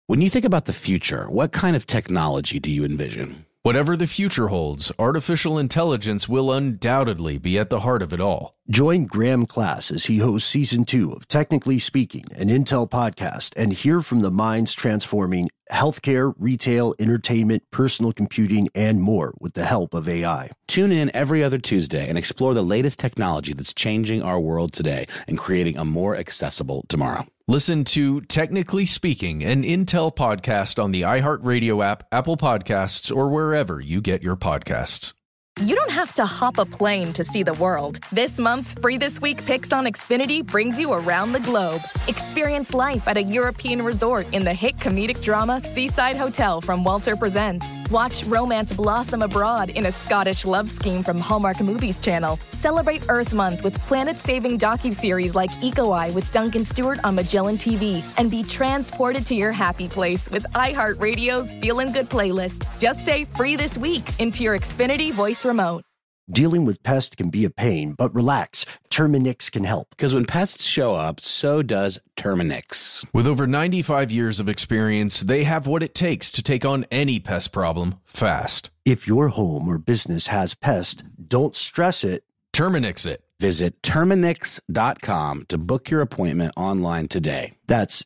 When you think about the future, what kind of technology do you envision? Whatever the future holds, artificial intelligence will undoubtedly be at the heart of it all. Join Graham Class as he hosts Season 2 of Technically Speaking, an Intel podcast, and hear from the minds transforming healthcare, retail, entertainment, personal computing, and more with the help of AI. Tune in every other Tuesday and explore the latest technology that's changing our world today and creating a more accessible tomorrow. Listen to Technically Speaking, an Intel podcast on the iHeartRadio app, Apple Podcasts, or wherever you get your podcasts. You don't have to hop a plane to see the world. This month's Free This Week Picks on Xfinity brings you around the globe. Experience life at a European resort in the hit comedic drama Seaside Hotel from Walter Presents. Watch romance blossom abroad in a Scottish love scheme from Hallmark Movies Channel. Celebrate Earth Month with planet-saving docuseries like Eco Eye with Duncan Stewart on Magellan TV. And be transported to your happy place with iHeartRadio's Feelin' Good playlist. Just say Free This Week into your Xfinity voice remote. Dealing with pests can be a pain, but relax. Terminix can help. Because when pests show up, so does Terminix. With over 95 years of experience, they have what it takes to take on any pest problem fast. If your home or business has pests, don't stress it. Terminix it. Visit Terminix.com to book your appointment online today. That's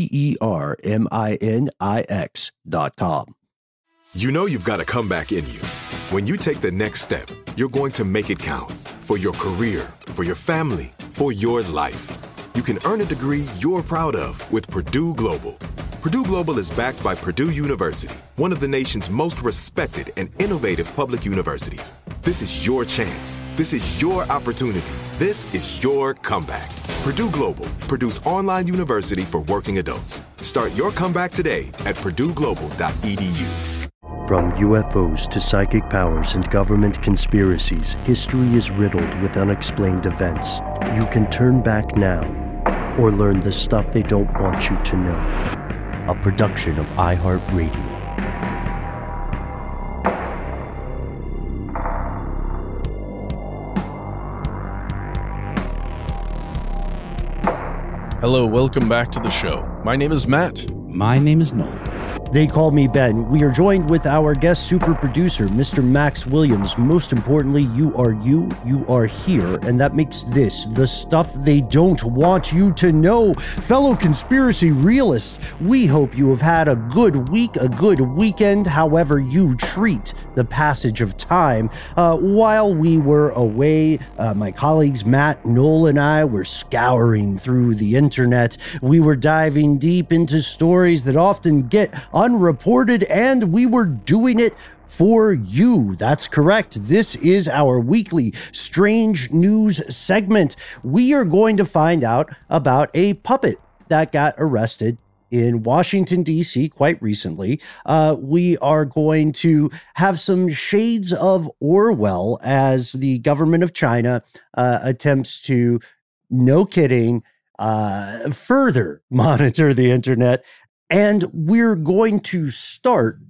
TERMINIX.com. You know you've got a comeback in you. When you take the next step, you're going to make it count. For your career, for your family, for your life. You can earn a degree you're proud of with Purdue Global. Purdue Global is backed by Purdue University, one of the nation's most respected and innovative public universities. This is your chance. This is your opportunity. This is your comeback. Purdue Global, Purdue's online university for working adults. Start your comeback today at purdueglobal.edu. From UFOs to psychic powers and government conspiracies, history is riddled with unexplained events. You can turn back now or learn the stuff they don't want you to know. A production of iHeartRadio. Hello, welcome back to the show. My name is Matt. My name is Noel. They call me Ben. We are joined with our guest super producer, Mr. Max Williams. Most importantly, you are here, and that makes this the stuff they don't want you to know. Fellow conspiracy realists, we hope you have had a good week, a good weekend, however you treat the passage of time. While we were away, my colleagues Matt, Noel, and I were scouring through the internet. We were diving deep into stories that often get unreported, and we were doing it for you. That's correct. This is our weekly Strange News segment. We are going to find out about a puppet that got arrested in Washington, D.C. quite recently. We are going to have some shades of Orwell as the government of China attempts to, no kidding, further monitor the internet. And we're going to start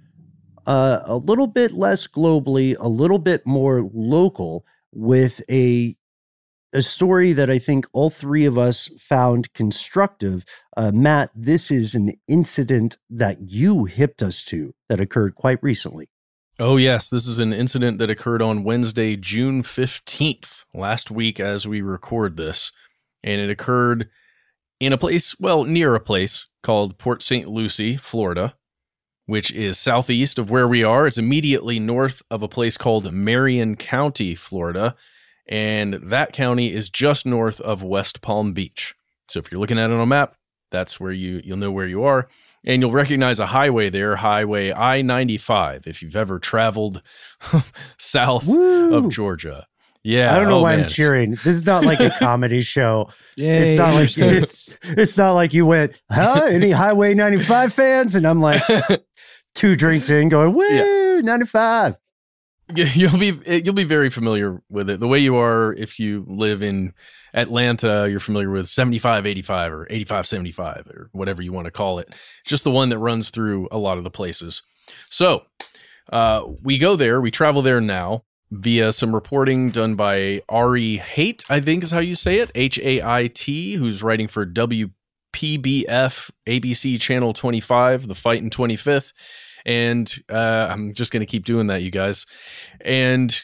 a little bit less globally, a little bit more local, with a story that I think all three of us found constructive. Matt, this is an incident that you hipped us to that occurred quite recently. Oh, yes. This is an incident that occurred on Wednesday, June 15th, last week as we record this. And it occurred in a place, well, near a place called Port St. Lucie, Florida, which is southeast of where we are. It's immediately north of a place called Marion County, Florida, and that county is just north of West Palm Beach. So if you're looking at it on a map, that's where you'll know where you are, and you'll recognize a highway there, Highway I-95, if you've ever traveled south of Georgia. Yeah, I don't know why I'm cheering. This is not like a comedy show. Yay. It's not like it's not like you went, huh? Any Highway 95 fans? And I'm like 2 drinks in, going, woo, yeah. 95. You'll be very familiar with it. The way you are if you live in Atlanta, you're familiar with 75-85 or 85-75 or whatever you want to call it. It's just the one that runs through a lot of the places. So we go there. We travel there now via some reporting done by Ari Haight, I think is how you say it, Hait, who's writing for PBF ABC Channel 25, The Fight in 25th. And I'm just going to keep doing that, you guys. And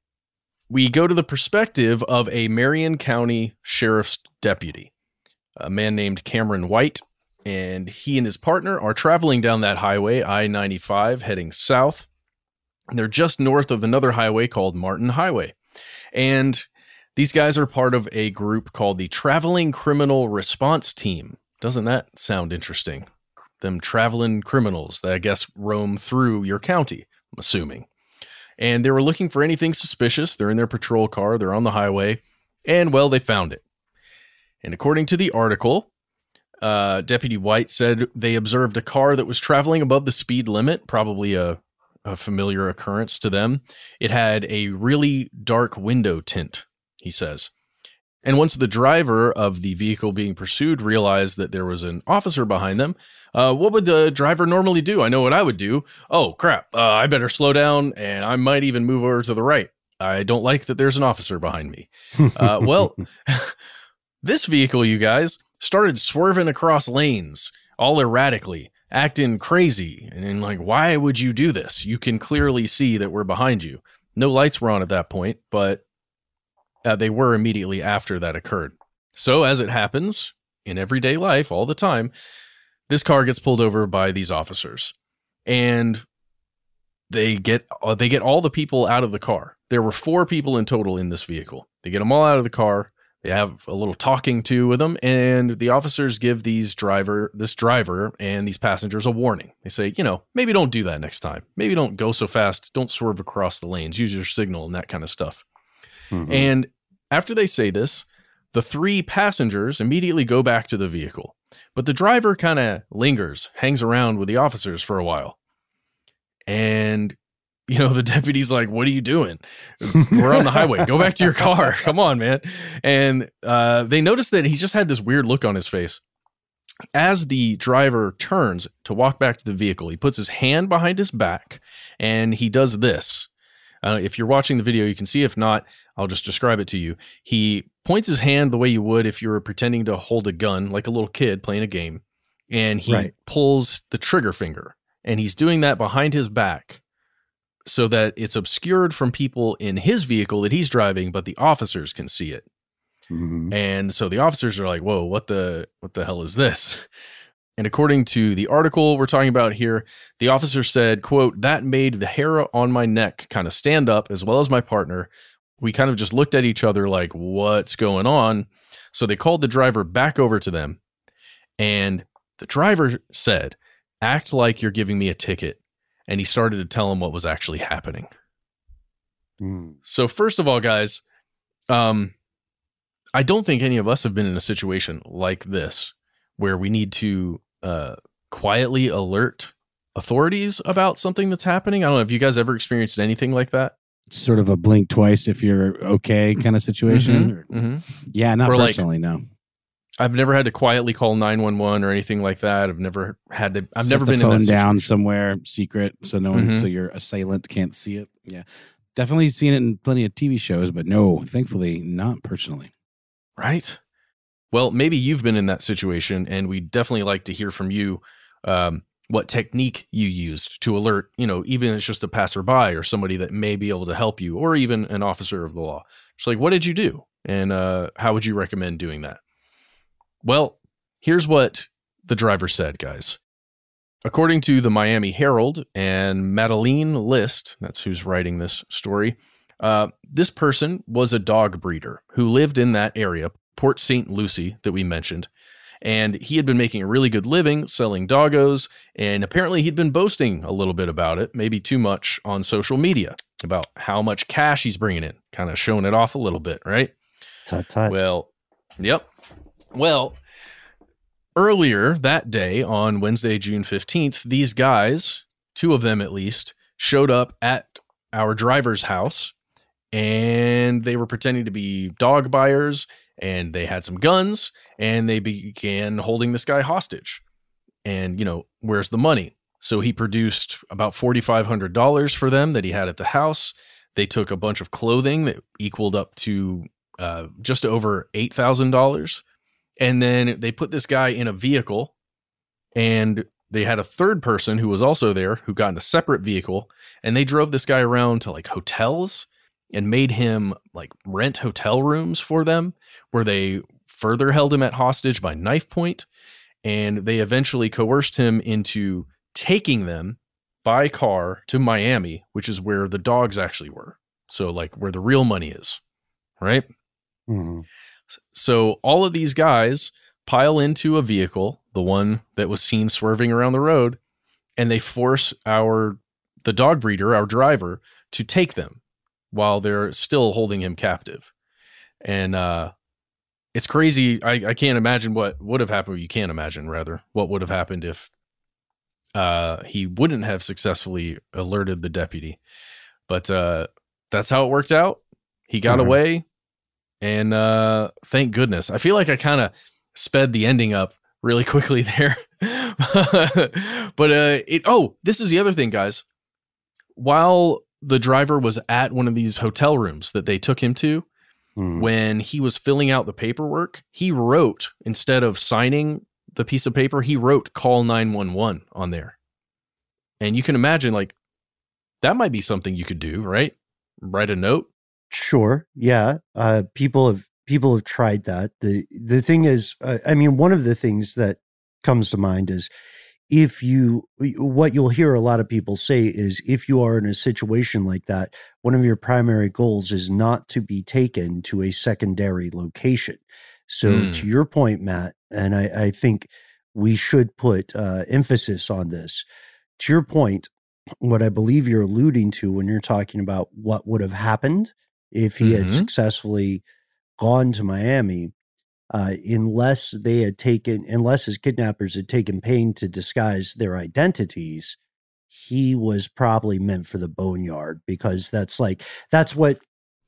we go to the perspective of a Marion County Sheriff's deputy, a man named Cameron White. And he and his partner are traveling down that highway, I-95, heading south. And they're just north of another highway called Martin Highway. And these guys are part of a group called the Traveling Criminal Response Team. Doesn't that sound interesting? Them traveling criminals that I guess roam through your county, I'm assuming. And they were looking for anything suspicious. They're in their patrol car. They're on the highway. And, well, they found it. And according to the article, Deputy White said they observed a car that was traveling above the speed limit, probably a familiar occurrence to them. It had a really dark window tint, he says. And once the driver of the vehicle being pursued realized that there was an officer behind them, what would the driver normally do? I know what I would do. Oh, crap. I better slow down, and I might even move over to the right. I don't like that there's an officer behind me. Well, this vehicle, you guys, started swerving across lanes all erratically, acting crazy. And like, why would you do this? You can clearly see that we're behind you. No lights were on at that point, but they were immediately after that occurred. So as it happens in everyday life all the time, this car gets pulled over by these officers, and they get all the people out of the car. There were 4 people in total in this vehicle. They get them all out of the car. They have a little talking to with them, and the officers give this driver and these passengers a warning. They say, maybe don't do that next time. Maybe don't go so fast. Don't swerve across the lanes. Use your signal and that kind of stuff. Mm-hmm. And after they say this, the 3 passengers immediately go back to the vehicle. But the driver kind of lingers, hangs around with the officers for a while. And, the deputy's like, what are you doing? We're on the highway. Go back to your car. Come on, man. And they notice that he just had this weird look on his face. As the driver turns to walk back to the vehicle, he puts his hand behind his back, and he does this. If you're watching the video, you can see. If not, I'll just describe it to you. He points his hand the way you would if you were pretending to hold a gun, like a little kid playing a game, and he pulls the trigger finger, and he's doing that behind his back so that it's obscured from people in his vehicle that he's driving, but the officers can see it. Mm-hmm. And so the officers are like, whoa, what the hell is this? And according to the article we're talking about here, the officer said, quote, that made the hair on my neck kind of stand up, as well as my partner. We kind of just looked at each other like, what's going on? So they called the driver back over to them. And the driver said, act like you're giving me a ticket. And he started to tell him what was actually happening. So first of all, guys, I don't think any of us have been in a situation like this where we need to quietly alert authorities about something that's happening. I don't know. Have you guys ever experienced anything like that? Sort of a blink twice if you're okay kind of situation. Mm-hmm. Mm-hmm. Yeah, not or personally, no. I've never had to quietly call 911 or anything like that. I've never had to. I've Set never been the phone in that down somewhere secret so no one, so your assailant can't see it. Yeah, definitely seen it in plenty of TV shows, but no, thankfully not personally. Right. Well, maybe you've been in that situation, and we'd definitely like to hear from you what technique you used to alert, even if it's just a passerby or somebody that may be able to help you, or even an officer of the law. It's like, what did you do? And how would you recommend doing that? Well, here's what the driver said, guys. According to the Miami Herald and Madeline List, that's who's writing this story, this person was a dog breeder who lived in that area, Port St. Lucie, that we mentioned. And he had been making a really good living selling doggos, and apparently he'd been boasting a little bit about it, maybe too much, on social media, about how much cash he's bringing in, kind of showing it off a little bit, right? Tut-tut. Well, yep. Well, earlier that day, on Wednesday, June 15th, these guys, 2 of them at least, showed up at our driver's house, and they were pretending to be dog buyers, and they had some guns, and they began holding this guy hostage. And, where's the money? So he produced about $4,500 for them that he had at the house. They took a bunch of clothing that equaled up to just over $8,000. And then they put this guy in a vehicle, and they had a third person who was also there who got in a separate vehicle, and they drove this guy around to like hotels and made him like rent hotel rooms for them, where they further held him at hostage by knife point. And they eventually coerced him into taking them by car to Miami, which is where the dogs actually were. So like where the real money is, right? Mm-hmm. So all of these guys pile into a vehicle, the one that was seen swerving around the road, and they force the dog breeder, our driver, to take them while they're still holding him captive. And it's crazy. I can't imagine what would have happened. You can't imagine, rather, what would have happened if he wouldn't have successfully alerted the deputy. But that's how it worked out. He got away, and thank goodness. I feel like I kind of sped the ending up really quickly there. But this is the other thing, guys. While the driver was at one of these hotel rooms that they took him to, when he was filling out the paperwork, he wrote, instead of signing the piece of paper, he wrote "call 911" on there. And you can imagine, like, that might be something you could do, right? Write a note. Sure. Yeah. People have tried that. The thing is, I mean, one of the things that comes to mind is what you'll hear a lot of people say is, if you are in a situation like that, one of your primary goals is not to be taken to a secondary location. So to your point, Matt, and I think we should put emphasis on this. To your point, what I believe you're alluding to when you're talking about what would have happened if he had successfully gone to Miami, unless his kidnappers had taken pain to disguise their identities, he was probably meant for the boneyard, because that's what,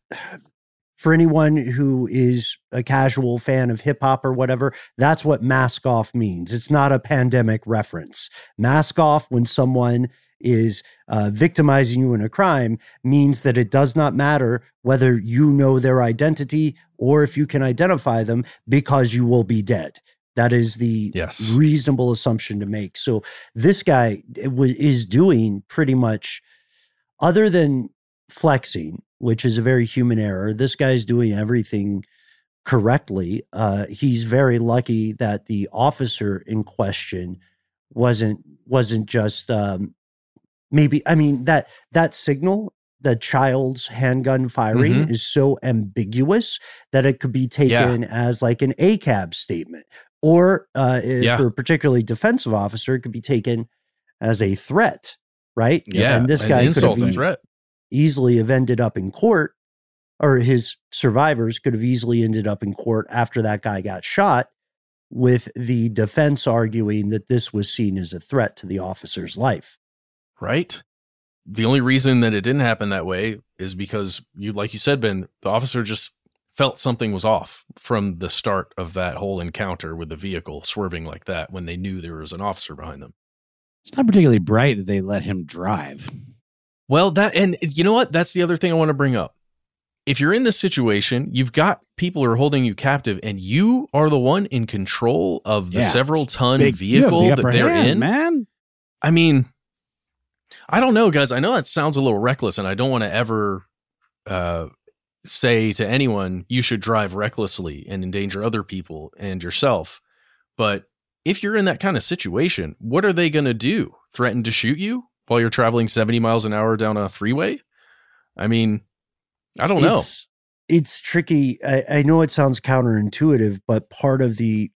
for anyone who is a casual fan of hip hop or whatever, that's what mask off means. It's not a pandemic reference. Mask off, when someone is victimizing you in a crime, means that it does not matter whether you know their identity or if you can identify them, because you will be dead. That is the reasonable assumption to make. So this guy is doing pretty much, other than flexing, which is a very human error, this guy's doing everything correctly. He's very lucky that the officer in question wasn't just maybe, I mean, that signal, the child's handgun firing, is so ambiguous that it could be taken as like an ACAB statement, or for a particularly defensive officer, it could be taken as a threat, right? Yeah, and this guy could have easily have ended up in court, or his survivors could have easily ended up in court after that guy got shot, with the defense arguing that this was seen as a threat to the officer's life. Right? The only reason that it didn't happen that way is because, like you said, Ben, the officer just felt something was off from the start of that whole encounter with the vehicle swerving like that, when they knew there was an officer behind them. It's not particularly bright that they let him drive. Well, and you know what? That's the other thing I want to bring up. If you're in this situation, you've got people who are holding you captive, and you are the one in control of the several-ton vehicle that they're in. Man. I mean, I don't know, guys. I know that sounds a little reckless, and I don't want to ever say to anyone, you should drive recklessly and endanger other people and yourself. But if you're in that kind of situation, what are they going to do? Threaten to shoot you while you're traveling 70 miles an hour down a freeway? I mean, I don't know. It's tricky. I know it sounds counterintuitive, but part of the,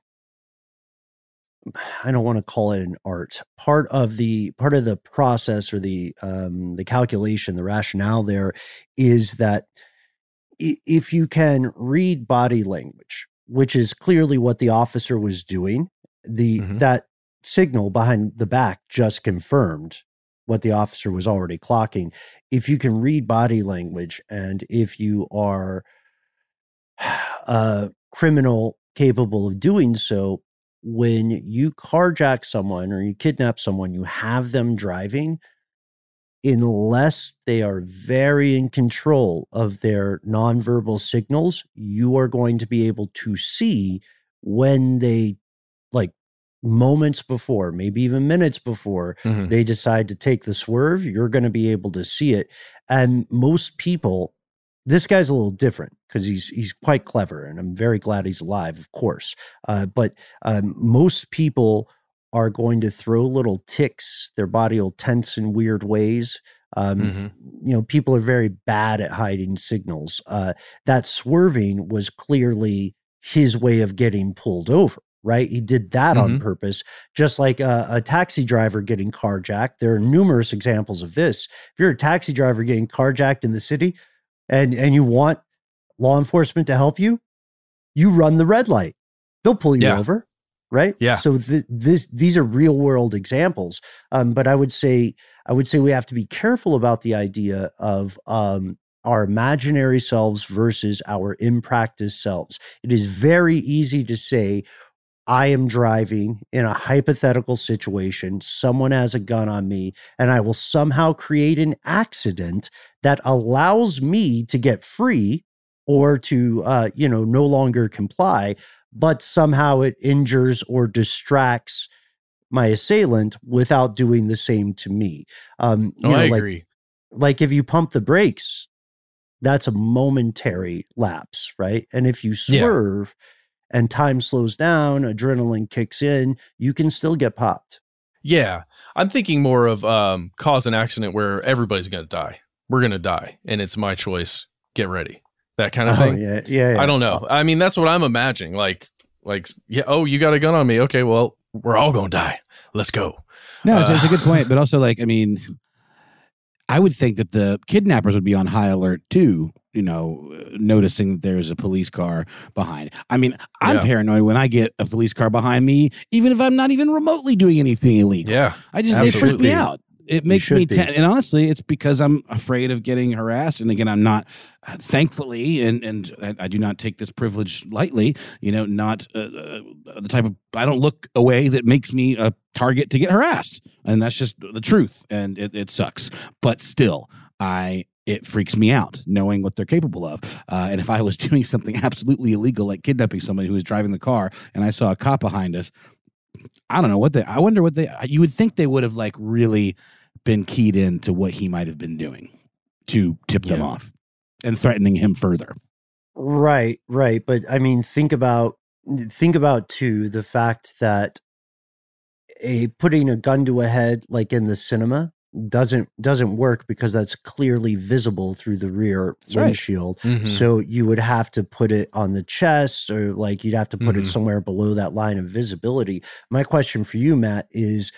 I don't want to call it an art. Part of the process, or the calculation, the rationale there, is that if you can read body language, which is clearly what the officer was doing, that signal behind the back just confirmed what the officer was already clocking. If you can read body language, and if you are a criminal capable of doing so, when you carjack someone or you kidnap someone, you have them driving, unless they are very in control of their nonverbal signals, you are going to be able to see when they, like, moments before, maybe even minutes before they decide to take the swerve, you're going to be able to see it. And most people, this guy's a little different because he's quite clever, and I'm very glad he's alive, of course. But most people are going to throw little ticks. Their body will tense in weird ways. You know, people are very bad at hiding signals. That swerving was clearly his way of getting pulled over, right? He did that on purpose, just like a taxi driver getting carjacked. There are numerous examples of this. If you're a taxi driver getting carjacked in the city and you want law enforcement to help you, you run the red light. They'll pull you over, right? Yeah. So these are real world examples. But I would say we have to be careful about the idea of our imaginary selves versus our in-practice selves. It is very easy to say, I am driving in a hypothetical situation, someone has a gun on me, and I will somehow create an accident that allows me to get free or to, no longer comply, but somehow it injures or distracts my assailant without doing the same to me. I agree. Like if you pump the brakes, that's a momentary lapse, right? And if you swerve and time slows down, adrenaline kicks in, you can still get popped. Yeah. I'm thinking more of cause an accident where everybody's going to die. We're going to die, and it's my choice. Get ready. That kind of thing. Yeah. I don't know. I mean, that's what I'm imagining. Like, oh, you got a gun on me. Okay, well, we're all going to die. Let's go. No, it's a good point. But also, like, I mean, I would think that the kidnappers would be on high alert too, noticing that there's a police car behind. I mean, I'm paranoid when I get a police car behind me, even if I'm not even remotely doing anything illegal. Yeah. They freak me out. It makes me and honestly, it's because I'm afraid of getting harassed. And again, I'm not, thankfully, and I do not take this privilege lightly. Not the type of, I don't look a way that makes me a target to get harassed, and that's just the truth. And it sucks, but still, it freaks me out knowing what they're capable of. And if I was doing something absolutely illegal, like kidnapping somebody who was driving the car, and I saw a cop behind us, I don't know I wonder what you would think they would have like really been keyed into what he might have been doing to tip them off and threatening him further. Right. But I mean, think about too, the fact that putting a gun to a head, like in the cinema, doesn't work because that's clearly visible through the rear windshield. Right. So you would have to put it on the chest, or like you'd have to put it somewhere below that line of visibility. My question for you, Matt, is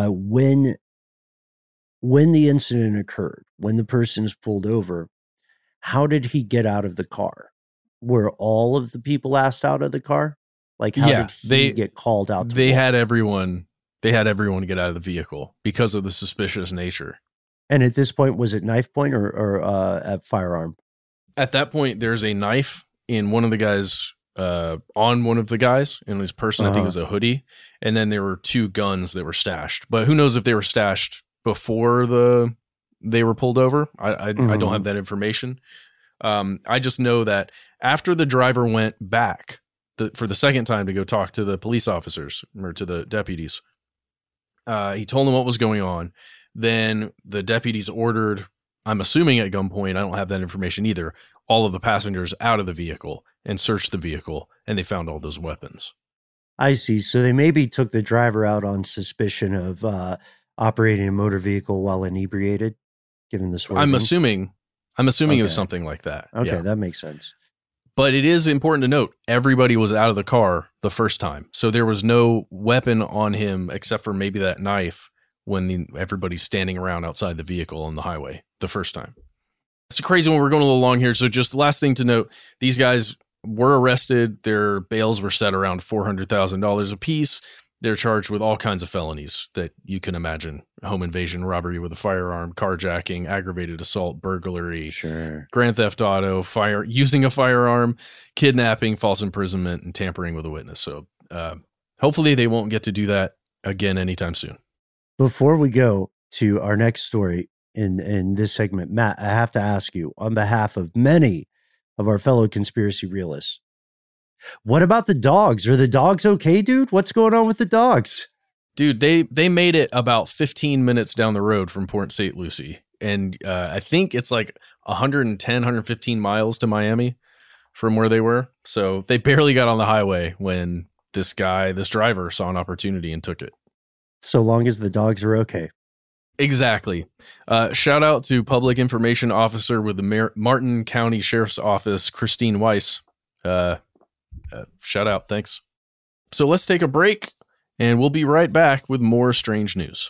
when the incident occurred, when the person's pulled over, how did he get out of the car? Were all of the people asked out of the car? Like, how did he get called out? They had everyone get out of the vehicle because of the suspicious nature. And at this point, was it knife point or at firearm? At that point, there's a knife in one of the guys, on one of the guys, in his person, I think it was a hoodie. And then there were two guns that were stashed. But who knows if they were stashed before they were pulled over? I don't have that information. I just know that after the driver went back for the second time to go talk to the police officers or to the deputies, he told them what was going on. Then the deputies ordered, I'm assuming at gunpoint, I don't have that information either, all of the passengers out of the vehicle and searched the vehicle, and they found all those weapons. I see. So they maybe took the driver out on suspicion of operating a motor vehicle while inebriated, given the swerving. I'm assuming it was something like that. Okay, that makes sense. But it is important to note, everybody was out of the car the first time. So there was no weapon on him except for maybe that knife when everybody's standing around outside the vehicle on the highway the first time. It's a crazy one. We're going a little long here. So just last thing to note, these guys were arrested. Their bails were set around $400,000 a piece. They're charged with all kinds of felonies that you can imagine: home invasion, robbery with a firearm, carjacking, aggravated assault, burglary, grand theft auto, using a firearm, kidnapping, false imprisonment, and tampering with a witness. So hopefully they won't get to do that again anytime soon. Before we go to our next story in this segment, Matt, I have to ask you, on behalf of many of our fellow conspiracy realists, What about the dogs? Are the dogs okay, dude? What's going on with the dogs? Dude, they made it about 15 minutes down the road from Port St. Lucie. And I think it's like 110, 115 miles to Miami from where they were. So they barely got on the highway when this driver saw an opportunity and took it. So long as the dogs are okay. Exactly. Shout out to Public Information Officer with the Martin County Sheriff's Office, Christine Weiss. Shout out. Thanks. So let's take a break, and we'll be right back with more strange news.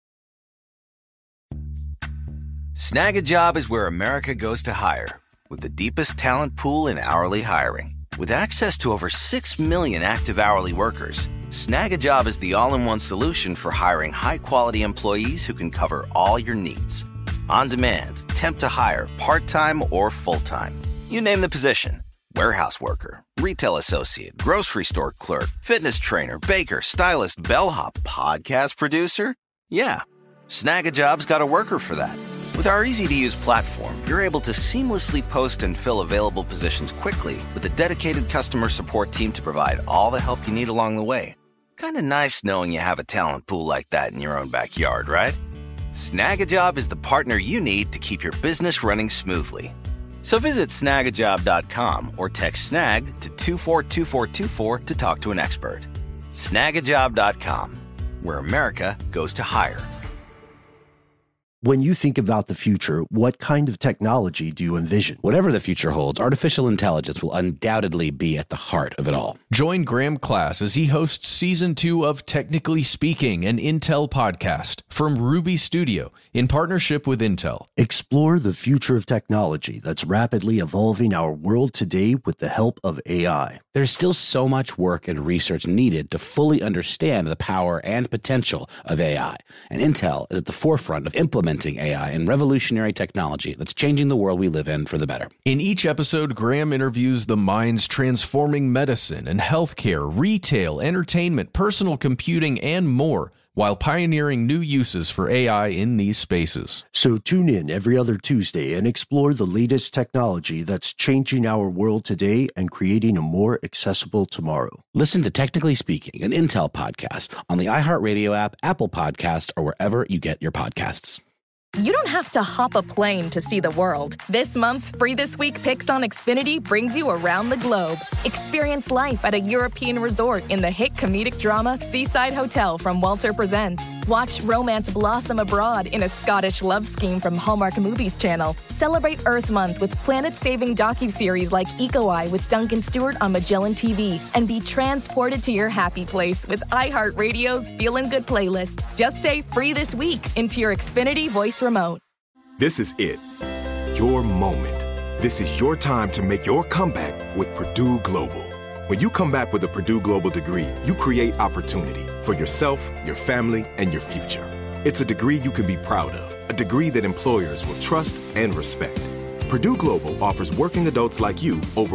Snag a Job is where America goes to hire, with the deepest talent pool in hourly hiring. With access to over 6 million active hourly workers, Snag a Job is the all-in-one solution for hiring high-quality employees who can cover all your needs. On demand, temp to hire, part-time or full-time. You name the position. Warehouse worker, retail associate, grocery store clerk, fitness trainer, baker, stylist, bellhop, podcast producer. Yeah, Snag a Job's got a worker for that. With our easy-to-use platform, you're able to seamlessly post and fill available positions quickly with a dedicated customer support team to provide all the help you need along the way. Kind of nice knowing you have a talent pool like that in your own backyard, right? Snag a Job is the partner you need to keep your business running smoothly. So visit snagajob.com or text snag to 242424 to talk to an expert. Snagajob.com, where America goes to hire. When you think about the future, what kind of technology do you envision? Whatever the future holds, artificial intelligence will undoubtedly be at the heart of it all. Join Graham Class as he hosts Season 2 of Technically Speaking, an Intel podcast from Ruby Studio in partnership with Intel. Explore the future of technology that's rapidly evolving our world today with the help of AI. There's still so much work and research needed to fully understand the power and potential of AI, and Intel is at the forefront of implementing AI and revolutionary technology that's changing the world we live in for the better. In each episode, Graham interviews the minds transforming medicine and healthcare, retail, entertainment, personal computing, and more, while pioneering new uses for AI in these spaces. So tune in every other Tuesday and explore the latest technology that's changing our world today and creating a more accessible tomorrow. Listen to Technically Speaking, an Intel podcast on the iHeartRadio app, Apple Podcast, or wherever you get your podcasts. You don't have to hop a plane to see the world. This month's Free This Week Picks on Xfinity brings you around the globe. Experience life at a European resort in the hit comedic drama Seaside Hotel from Walter Presents. Watch romance blossom abroad in a Scottish love scheme from Hallmark Movies Channel. Celebrate Earth Month with planet-saving docuseries like Eco Eye with Duncan Stewart on Magellan TV. And be transported to your happy place with iHeartRadio's Feelin' Good playlist. Just say Free This Week into your Xfinity voice remote. This is it. Your moment. This is your time to make your comeback with Purdue Global. When you come back with a Purdue Global degree, you create opportunity for yourself, your family, and your future. It's a degree you can be proud of, a degree that employers will trust and respect. Purdue Global offers working adults like you over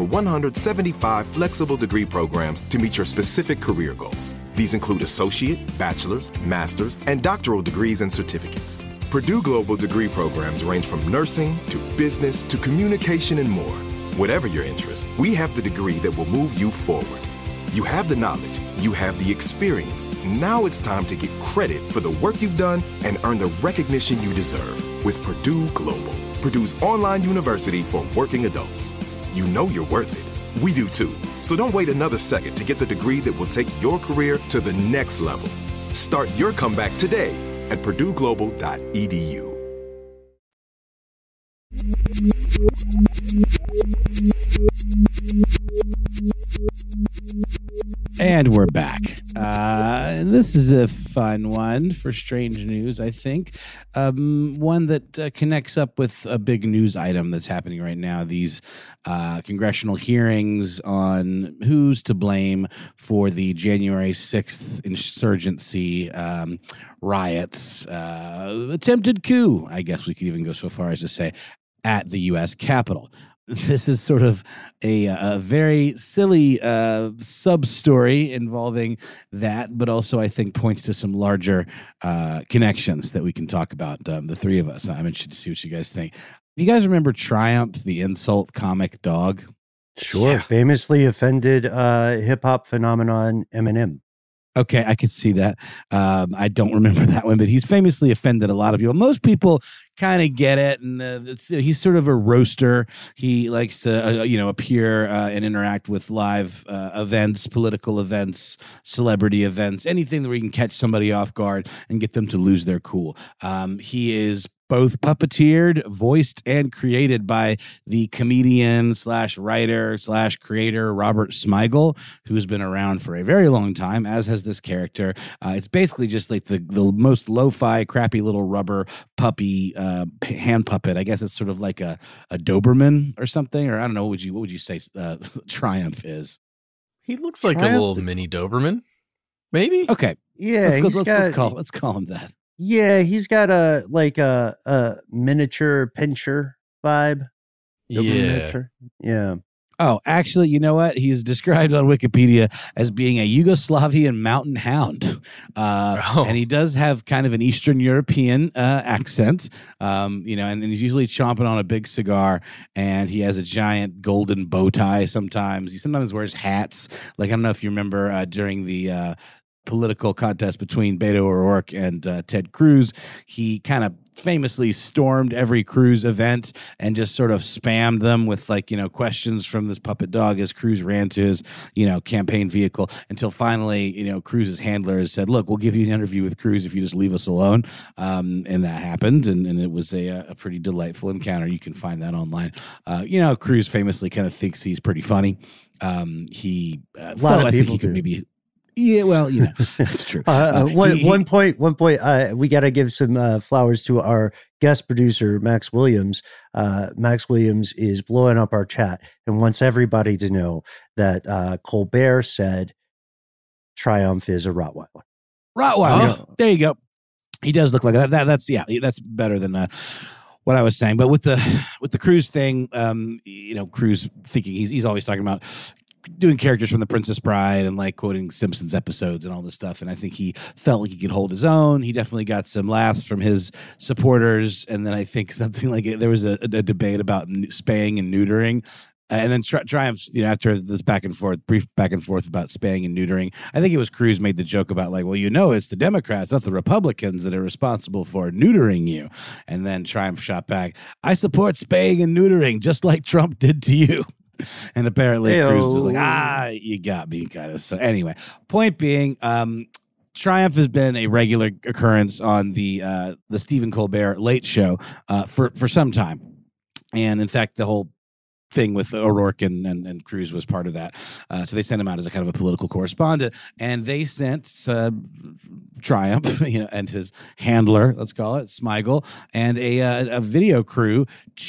175 flexible degree programs to meet your specific career goals. These include associate, bachelor's, master's, and doctoral degrees and certificates. Purdue Global degree programs range from nursing to business to communication and more. Whatever your interest, we have the degree that will move you forward. You have the knowledge, you have the experience. Now it's time to get credit for the work you've done and earn the recognition you deserve with Purdue Global, Purdue's online university for working adults. You know you're worth it. We do too. So don't wait another second to get the degree that will take your career to the next level. Start your comeback today at purdueglobal.edu. And we're back. This is a fun one for strange news, I think. One that connects up with a big news item that's happening right now. These congressional hearings on who's to blame for the January 6th insurgency riots. Attempted coup, I guess we could even go so far as to say, at the U.S. Capitol. This is sort of a very silly sub-story involving that, but also I think points to some larger connections that we can talk about, the three of us. I'm interested to see what you guys think. You guys remember Triumph, the insult comic dog? Sure. Yeah. Famously offended hip hop phenomenon Eminem. Okay, I could see that. I don't remember that one, but he's famously offended a lot of people. Most people kind of get it, and he's sort of a roaster. He likes to, appear and interact with live events, political events, celebrity events, anything where he can catch somebody off guard and get them to lose their cool. He is both puppeteered, voiced, and created by the comedian / writer / creator Robert Smigel, who's been around for a very long time, as has this character. It's basically just like the most lo-fi, crappy little rubber puppy hand puppet. I guess it's sort of like a Doberman or something, or I don't know. What would you say Triumph is? He looks like a little mini Doberman, maybe. Okay, yeah. Let's call him that. Yeah, he's got a miniature pincher vibe. Miniature. Yeah. Oh, actually, you know what? He's described on Wikipedia as being a Yugoslavian mountain hound. And he does have kind of an Eastern European accent, and he's usually chomping on a big cigar, and he has a giant golden bow tie sometimes. He sometimes wears hats. Like, I don't know if you remember during the political contest between Beto O'Rourke and Ted Cruz, he kind of famously stormed every Cruz event and just sort of spammed them with questions from this puppet dog as Cruz ran to his campaign vehicle, until finally Cruz's handlers said, look, we'll give you an interview with Cruz if you just leave us alone, and that happened, and it was a pretty delightful encounter. You can find that online. Cruz famously kind of thinks he's pretty funny. He I think he could maybe. Yeah, well, that's true. One point, we got to give some flowers to our guest producer, Max Williams. Max Williams is blowing up our chat and wants everybody to know that Colbert said Triumph is a Rottweiler. Rottweiler. There you go. He does look like that. That's better than what I was saying. But with the Cruz thing, Cruz thinking he's always talking about doing characters from The Princess Bride and quoting Simpsons episodes and all this stuff. And I think he felt like he could hold his own. He definitely got some laughs from his supporters. And then I think something like there was a debate about spaying and neutering. And then Triumph, after this brief back and forth about spaying and neutering, I think it was Cruz made the joke about it's the Democrats, not the Republicans, that are responsible for neutering you. And then Triumph shot back, I support spaying and neutering, just like Trump did to you. And apparently Cruz was like, you got me, kind of. So anyway, point being, Triumph has been a regular occurrence on the Stephen Colbert Late Show for some time. And in fact, the whole thing with O'Rourke and Cruz was part of that. So they sent him out as a kind of a political correspondent, and they sent Triumph, and his handler, let's call it, Smigel, and a video crew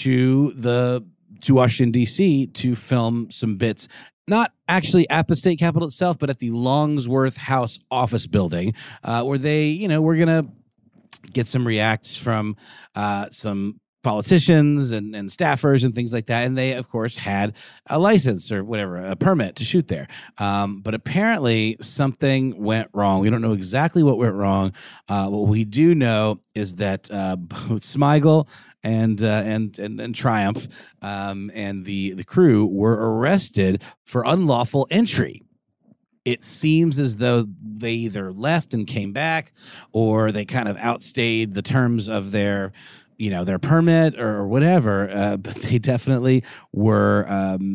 to Washington, D.C. to film some bits, not actually at the state capitol itself, but at the Longsworth House office building, where they, were going to get some reacts from some politicians and staffers and things like that. And they, of course, had a license or whatever, a permit to shoot there. But apparently something went wrong. We don't know exactly what went wrong. What we do know is that both Smigel and Triumph and the crew were arrested for unlawful entry. It seems as though they either left and came back, or they kind of outstayed the terms of their permit or whatever. But they definitely were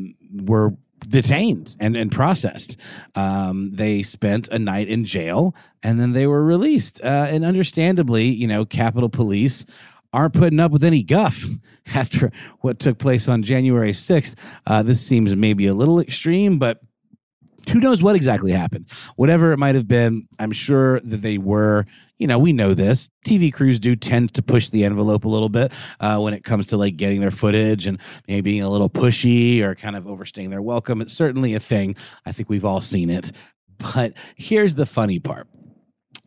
detained and processed. They spent a night in jail, and then they were released. And understandably, Capitol Police aren't putting up with any guff after what took place on January 6th. This seems maybe a little extreme, but who knows what exactly happened? Whatever it might have been, I'm sure that they were, we know this. TV crews do tend to push the envelope a little bit when it comes to getting their footage and maybe being a little pushy or kind of overstaying their welcome. It's certainly a thing. I think we've all seen it. But here's the funny part.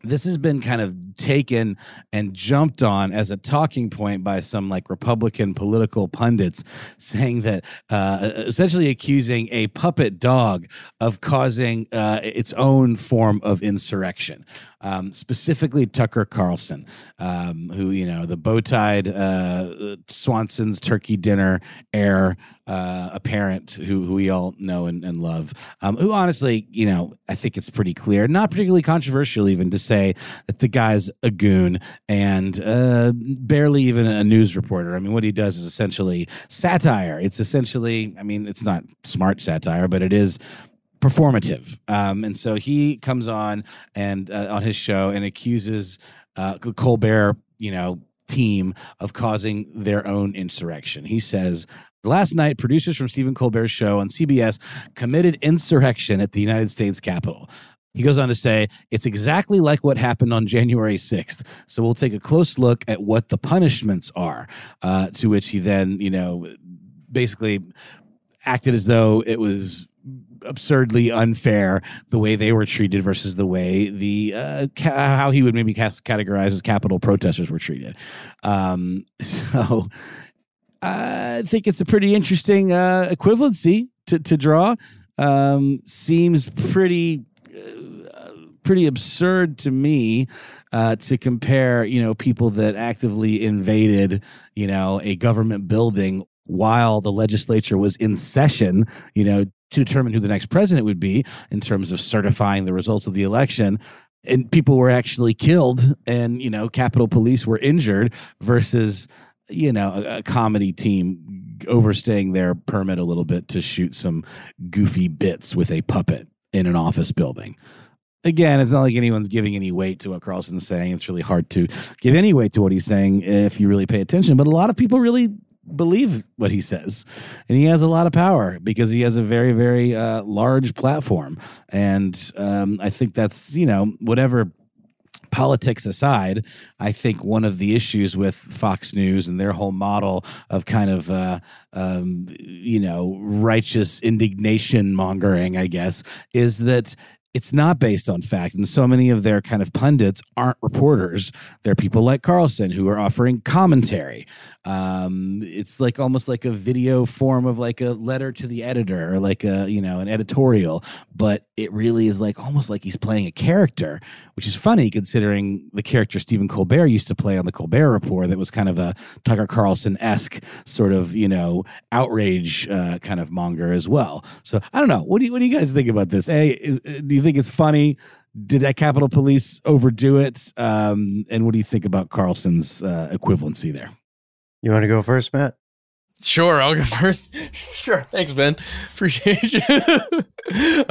this has been kind of taken and jumped on as a talking point by some like Republican political pundits, saying that essentially accusing a puppet dog of causing its own form of insurrection. Specifically Tucker Carlson, who, you know, the bow-tied Swanson's turkey dinner heir apparent, who we all know and love, who honestly, you know, I think it's pretty clear, not particularly controversial even, to say that the guy's a goon and barely even a news reporter. I mean, what he does is essentially satire. It's essentially, I mean, it's not smart satire, but it is performative. And so he comes on and on his show and accuses the Colbert, you know, team of causing their own insurrection. He says, last night, producers from Stephen Colbert's show on CBS committed insurrection at the United States Capitol. He goes on to say, it's exactly like what happened on January 6th. So we'll take a close look at what the punishments are, to which he then, you know, basically acted as though it was absurdly unfair the way they were treated versus the way the how he would maybe categorize as Capitol protesters were treated. So I think it's a pretty interesting equivalency to draw. Seems pretty absurd to me to compare, you know, people that actively invaded, you know, a government building while the legislature was in session, you know, to determine who the next president would be in terms of certifying the results of the election. And people were actually killed and, you know, Capitol Police were injured versus, you know, a comedy team overstaying their permit a little bit to shoot some goofy bits with a puppet in an office building. Again, it's not like anyone's giving any weight to what Carlson's saying. It's really hard to give any weight to what he's saying if you really pay attention. But a lot of people really believe what he says. And he has a lot of power because he has a very, very large platform. And I think that's, you know, whatever politics aside, I think one of the issues with Fox News and their whole model of kind of, you know, righteous indignation mongering, I guess, is that it's not based on fact. And so many of their kind of pundits aren't reporters. They're people like Carlson who are offering commentary. It's like almost like a video form of like a letter to the editor or like a, you know, an editorial, but it really is like almost like he's playing a character, which is funny considering the character Stephen Colbert used to play on the Colbert Report that was kind of a Tucker Carlson-esque sort of, you know, outrage kind of monger as well. So I don't know. What do you guys think about this? Do you think it's funny? Did that Capitol Police overdo it? And what do you think about Carlson's equivalency there? You want to go first, Matt? Sure, I'll go first. Sure. Thanks, Ben. Appreciate you.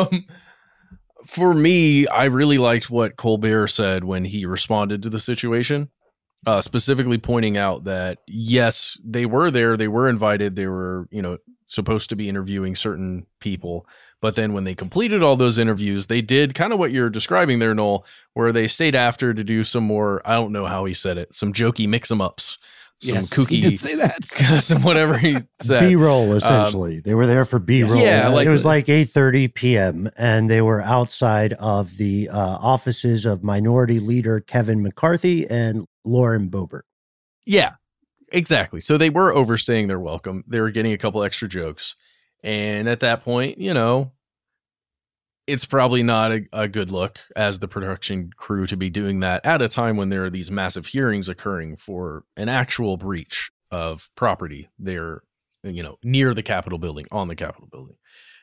For me, I really liked what Colbert said when he responded to the situation, specifically pointing out that, yes, they were there. They were invited. They were, you know, supposed to be interviewing certain people. But then when they completed all those interviews, they did kind of what you're describing there, Noel, where they stayed after to do some more, I don't know how he said it, some jokey mix-em-ups. Some kooky, he did say that. Some whatever he said. B-roll, essentially. They were there for B-roll. Yeah, like, it was like 8:30 p.m., and they were outside of the offices of Minority Leader Kevin McCarthy and Lauren Boebert. Yeah, exactly. So they were overstaying their welcome. They were getting a couple extra jokes. And at that point, you know, it's probably not a good look as the production crew to be doing that at a time when there are these massive hearings occurring for an actual breach of property there, you know, near the Capitol building, on the Capitol building.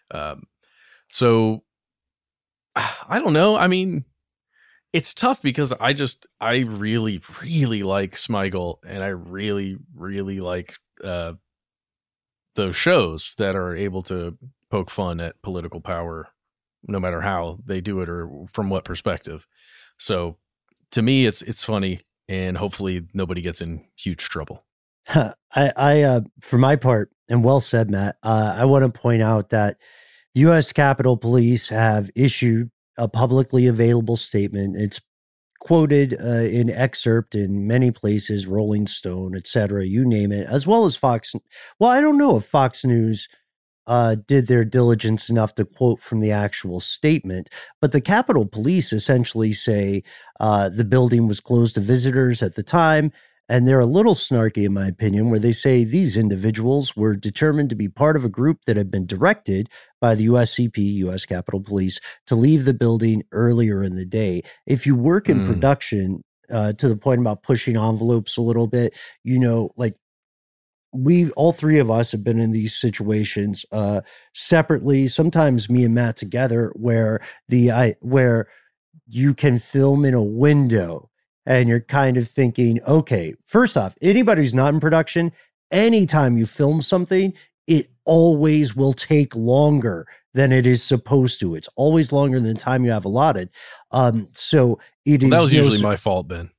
So I don't know. I mean, it's tough because I really, really like Smigel, and I really, really like those shows that are able to poke fun at political power, no matter how they do it or from what perspective. So to me, it's funny, and hopefully nobody gets in huge trouble. I for my part, and well said, Matt, I want to point out that the U.S. Capitol Police have issued a publicly available statement. It's quoted in excerpt in many places, Rolling Stone, etc., you name it, as well as Fox. Well, I don't know if Fox News did their diligence enough to quote from the actual statement. But the Capitol Police essentially say the building was closed to visitors at the time. And they're a little snarky, in my opinion, where they say these individuals were determined to be part of a group that had been directed by the USCP, U.S. Capitol Police, to leave the building earlier in the day. If you work in production, to the point about pushing envelopes a little bit, like all three of us have been in these situations separately, sometimes me and Matt together, where you can film in a window. And you're kind of thinking, okay, first off, anybody who's not in production, anytime you film something, it always will take longer than it is supposed to. It's always longer than the time you have allotted. So it is. That was usually my fault, Ben.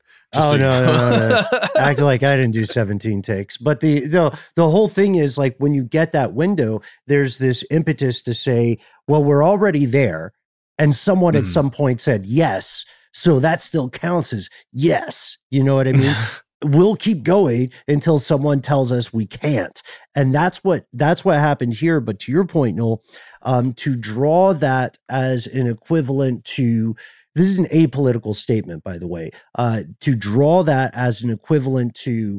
No. Act like I didn't do 17 takes. But the whole thing is, like, when you get that window, there's this impetus to say, well, we're already there. And someone at some point said yes. So that still counts as yes. You know what I mean? We'll keep going until someone tells us we can't. And that's what happened here. But to your point, Noel, to draw that as an equivalent to, this is an apolitical statement, by the way, to draw that as an equivalent to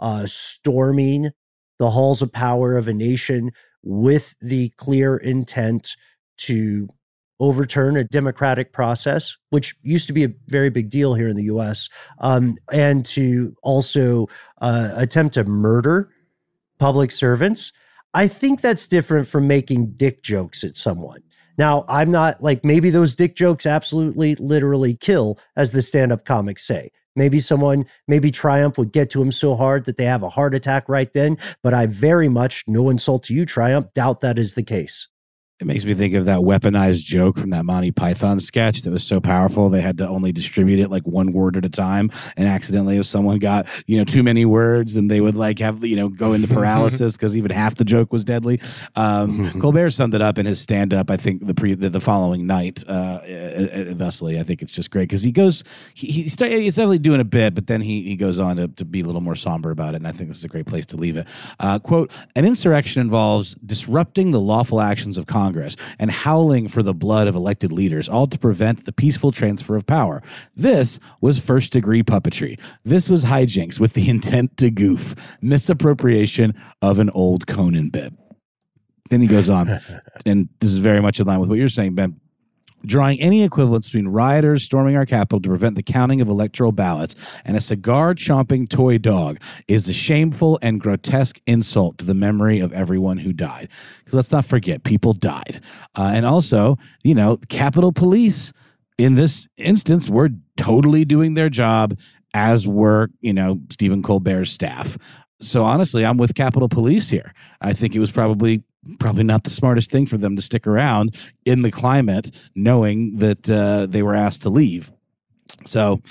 storming the halls of power of a nation with the clear intent to overturn a democratic process, which used to be a very big deal here in the U.S., and to also attempt to murder public servants. I think that's different from making dick jokes at someone. Now, I'm not like, maybe those dick jokes absolutely literally kill, as the stand-up comics say. Maybe Triumph would get to him so hard that they have a heart attack right then, but I very much, no insult to you, Triumph, doubt that is the case. It makes me think of that weaponized joke from that Monty Python sketch that was so powerful they had to only distribute it like one word at a time. And accidentally, if someone got too many words, then they would like have go into paralysis because even half the joke was deadly. Colbert summed it up in his stand up. I think the following night, thusly. I think it's just great because he's definitely doing a bit, but then he goes on to be a little more somber about it. And I think this is a great place to leave it. Quote: an insurrection involves disrupting the lawful actions of Congress and howling for the blood of elected leaders, all to prevent the peaceful transfer of power. This was first-degree puppetry. This was hijinks with the intent to goof, misappropriation of an old Conan bit. Then he goes on, and this is very much in line with what you're saying, Ben. Drawing any equivalence between rioters storming our Capitol to prevent the counting of electoral ballots and a cigar-chomping toy dog is a shameful and grotesque insult to the memory of everyone who died. Because let's not forget, people died. And also, Capitol Police, in this instance, were totally doing their job, as were, Stephen Colbert's staff. So honestly, I'm with Capitol Police here. I think it was probably not the smartest thing for them to stick around in the climate, knowing that they were asked to leave. So,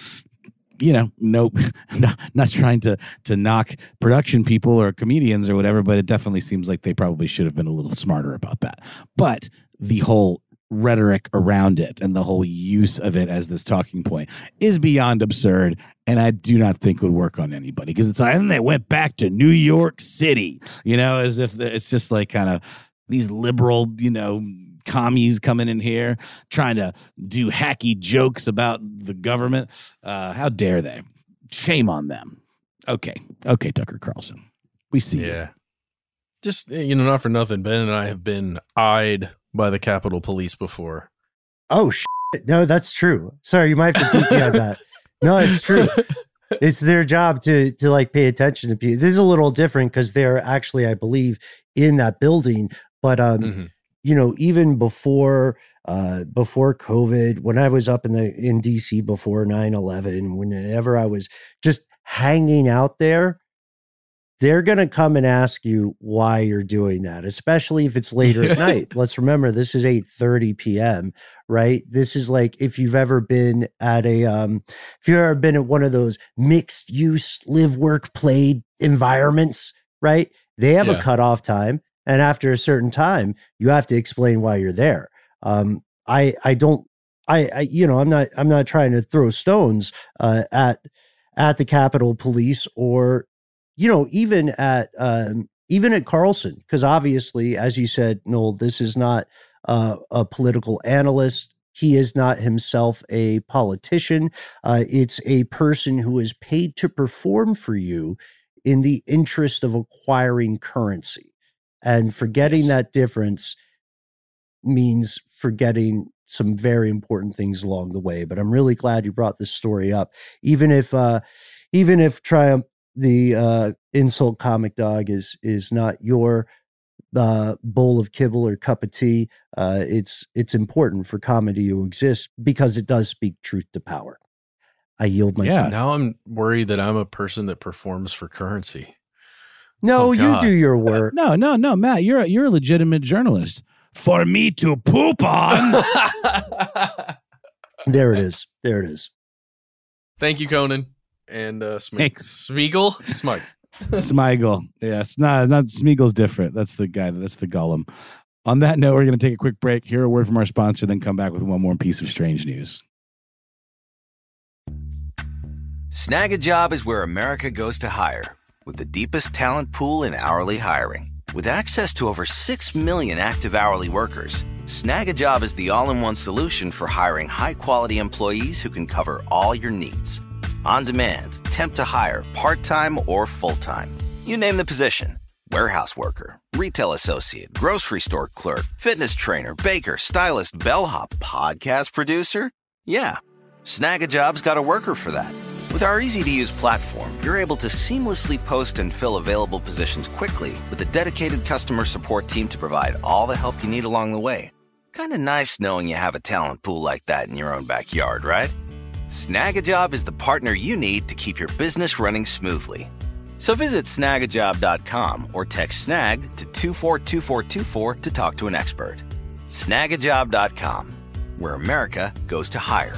nope, not trying to knock production people or comedians or whatever, but it definitely seems like they probably should have been a little smarter about that. But the whole rhetoric around it and the whole use of it as this talking point is beyond absurd, and I do not think would work on anybody, because it's like, and they went back to New York City, as if it's just like kind of these liberal, commies coming in here trying to do hacky jokes about the government. How dare they? Shame on them. Okay, Tucker Carlson, we see you. Just, not for nothing, Ben and I have been eyed by the Capitol Police before. Oh, shit. No, that's true. Sorry, you might have to keep me on that. No, it's true. It's their job to like pay attention to people. This is a little different because they're actually, I believe, in that building. But even before COVID, when I was up in DC before 9/11, whenever I was just hanging out there, they're going to come and ask you why you're doing that, especially if it's later at night. Let's remember, this is 8:30 p.m., right? This is like if you've ever been at one of those mixed use live, work, play environments, right? They have a cutoff time. And after a certain time, you have to explain why you're there. I'm not trying to throw stones at the Capitol Police or, even at even at Carlson, because obviously, as you said, Noel, this is not a political analyst. He is not himself a politician. It's a person who is paid to perform for you in the interest of acquiring currency. And forgetting that difference means forgetting some very important things along the way. But I'm really glad you brought this story up. Even if Triumph, the insult comic dog, is not your bowl of kibble or cup of tea, it's important for comedy to exist because it does speak truth to power. I yield my time. Now I'm worried that I'm a person that performs for currency. No, you do your work. No, Matt, you're a legitimate journalist. For me to poop on. There it is. Thank you, Conan. And Smeagol? Smeagol. Yes. Not Smeagol's different. That's the guy. That's the Gollum. On that note, we're going to take a quick break, hear a word from our sponsor, then come back with one more piece of strange news. Snag a Job is where America goes to hire, with the deepest talent pool in hourly hiring. With access to over 6 million active hourly workers, Snag a Job is the all-in-one solution for hiring high-quality employees who can cover all your needs. On demand, temp to hire, part-time or full-time. You name the position. Warehouse worker, retail associate, grocery store clerk, fitness trainer, baker, stylist, bellhop, podcast producer. Yeah, Snag a Job's got a worker for that. With our easy-to-use platform, you're able to seamlessly post and fill available positions quickly with a dedicated customer support team to provide all the help you need along the way. Kind of nice knowing you have a talent pool like that in your own backyard, right? Snag a Job is the partner you need to keep your business running smoothly. So visit snagajob.com or text snag to 242424 to talk to an expert. Snagajob.com, where America goes to hire.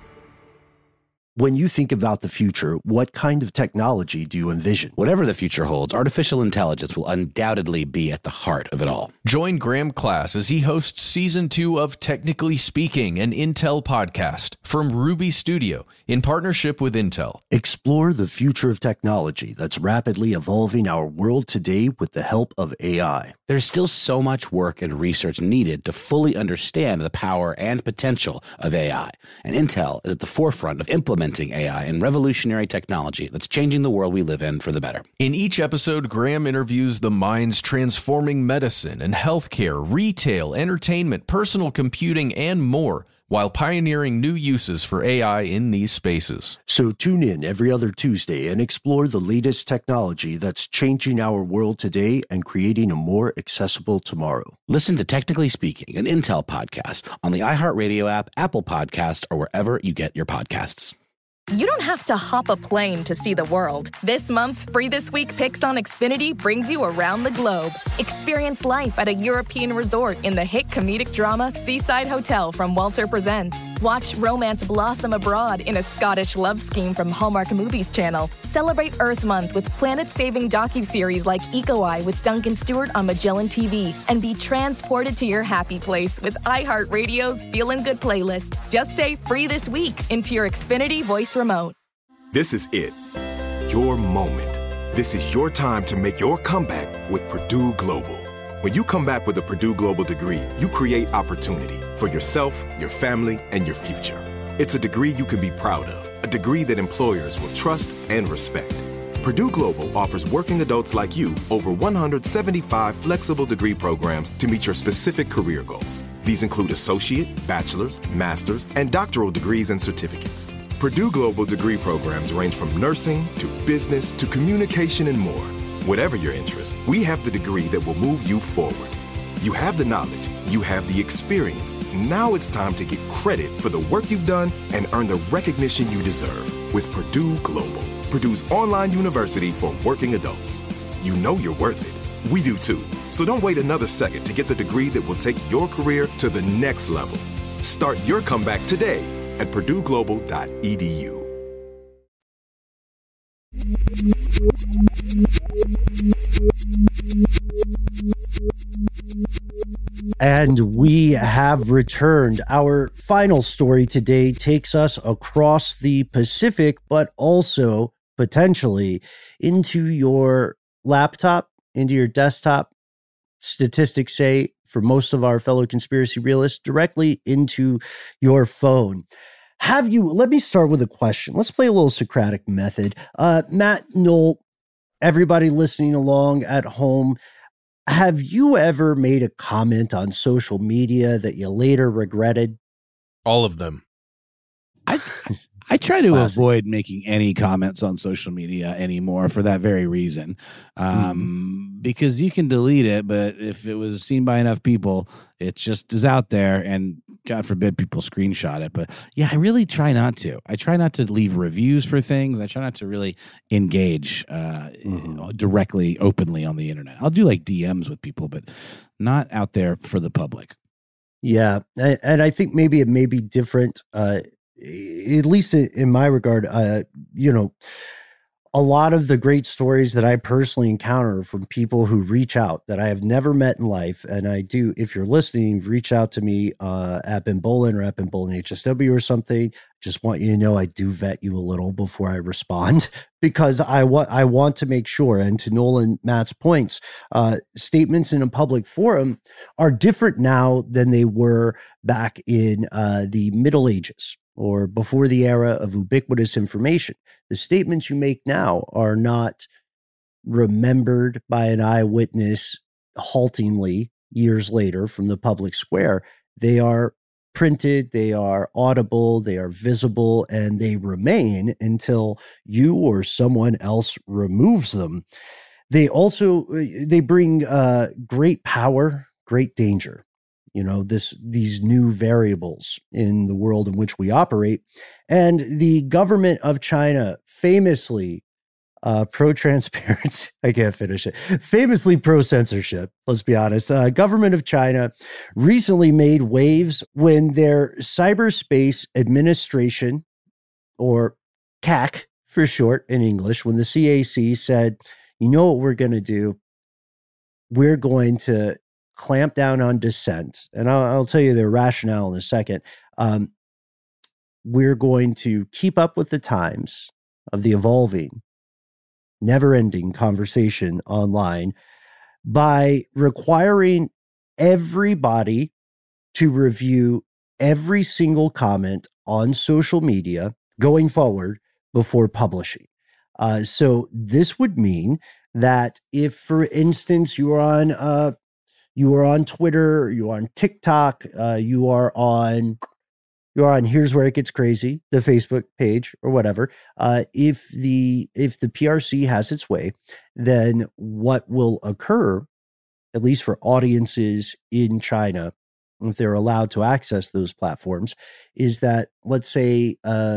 When you think about the future, what kind of technology do you envision? Whatever the future holds, artificial intelligence will undoubtedly be at the heart of it all. Join Graham Class as he hosts Season 2 of Technically Speaking, an Intel podcast from Ruby Studio in partnership with Intel. Explore the future of technology that's rapidly evolving our world today with the help of AI. There's still so much work and research needed to fully understand the power and potential of AI, and Intel is at the forefront of implementing AI and revolutionary technology that's changing the world we live in for the better. In each episode, Graham interviews the minds transforming medicine and healthcare, retail, entertainment, personal computing, and more, while pioneering new uses for AI in these spaces. So tune in every other Tuesday and explore the latest technology that's changing our world today and creating a more accessible tomorrow. Listen to Technically Speaking, an Intel podcast on the iHeartRadio app, Apple Podcast, or wherever you get your podcasts. You don't have to hop a plane to see the world. This month's Free This Week Picks on Xfinity brings you around the globe. Experience life at a European resort in the hit comedic drama Seaside Hotel from Walter Presents. Watch romance blossom abroad in a Scottish love scheme from Hallmark Movies Channel. Celebrate Earth Month with planet-saving docuseries like Eco Eye with Duncan Stewart on Magellan TV. And be transported to your happy place with iHeartRadio's Feelin' Good playlist. Just say Free This Week into your Xfinity voice remote. This is it. Your moment. This is your time to make your comeback with Purdue Global. When you come back with a Purdue Global degree, you create opportunity for yourself, your family, and your future. It's a degree you can be proud of, a degree that employers will trust and respect. Purdue Global offers working adults like you over 175 flexible degree programs to meet your specific career goals. These include associate, bachelor's, master's, and doctoral degrees and certificates. Purdue Global degree programs range from nursing to business to communication and more. Whatever your interest, we have the degree that will move you forward. You have the knowledge, you have the experience. Now it's time to get credit for the work you've done and earn the recognition you deserve with Purdue Global, Purdue's online university for working adults. You know you're worth it. We do too. So don't wait another second to get the degree that will take your career to the next level. Start your comeback today at purdueglobal.edu. And we have returned. Our final story today takes us across the Pacific, but also potentially into your laptop, into your desktop. Statistics say for most of our fellow conspiracy realists, directly into your phone. Let me start with a question. Let's play a little Socratic method. Matt, Noel, everybody listening along at home, have you ever made a comment on social media that you later regretted? All of them. I try to avoid making any comments on social media anymore for that very reason. Because you can delete it, but if it was seen by enough people, it just is out there, and God forbid people screenshot it. But yeah, I really try not to. I try not to leave reviews for things. I try not to really engage directly, openly on the internet. I'll do like DMs with people, but not out there for the public. Yeah, and I think maybe it may be different, at least in my regard. A lot of the great stories that I personally encounter from people who reach out that I have never met in life. And I do, if you're listening, reach out to me at Ben Bowlin or at Ben Bowlin HSW or something. Just want you to know I do vet you a little before I respond, because I want to make sure, and to Noel and Matt's points, statements in a public forum are different now than they were back in the Middle Ages or before the era of ubiquitous information. The statements you make now are not remembered by an eyewitness haltingly years later from the public square. They are printed, they are audible, they are visible, and they remain until you or someone else removes them. They bring great power, great danger. These new variables in the world in which we operate. And the government of China, famously pro-transparency, I can't finish it, famously pro-censorship, let's be honest. Government of China recently made waves when their Cyberspace Administration, or CAC for short in English, when the CAC said, you know what we're going to do? We're going to clamp down on dissent. And I'll tell you their rationale in a second. We're going to keep up with the times of the evolving, never-ending conversation online by requiring everybody to review every single comment on social media going forward before publishing. So this would mean that if, for instance, you are on Twitter, you are on TikTok, you are on Here's Where It Gets Crazy, the Facebook page or whatever. If the PRC has its way, then what will occur, at least for audiences in China, if they're allowed to access those platforms, is that let's say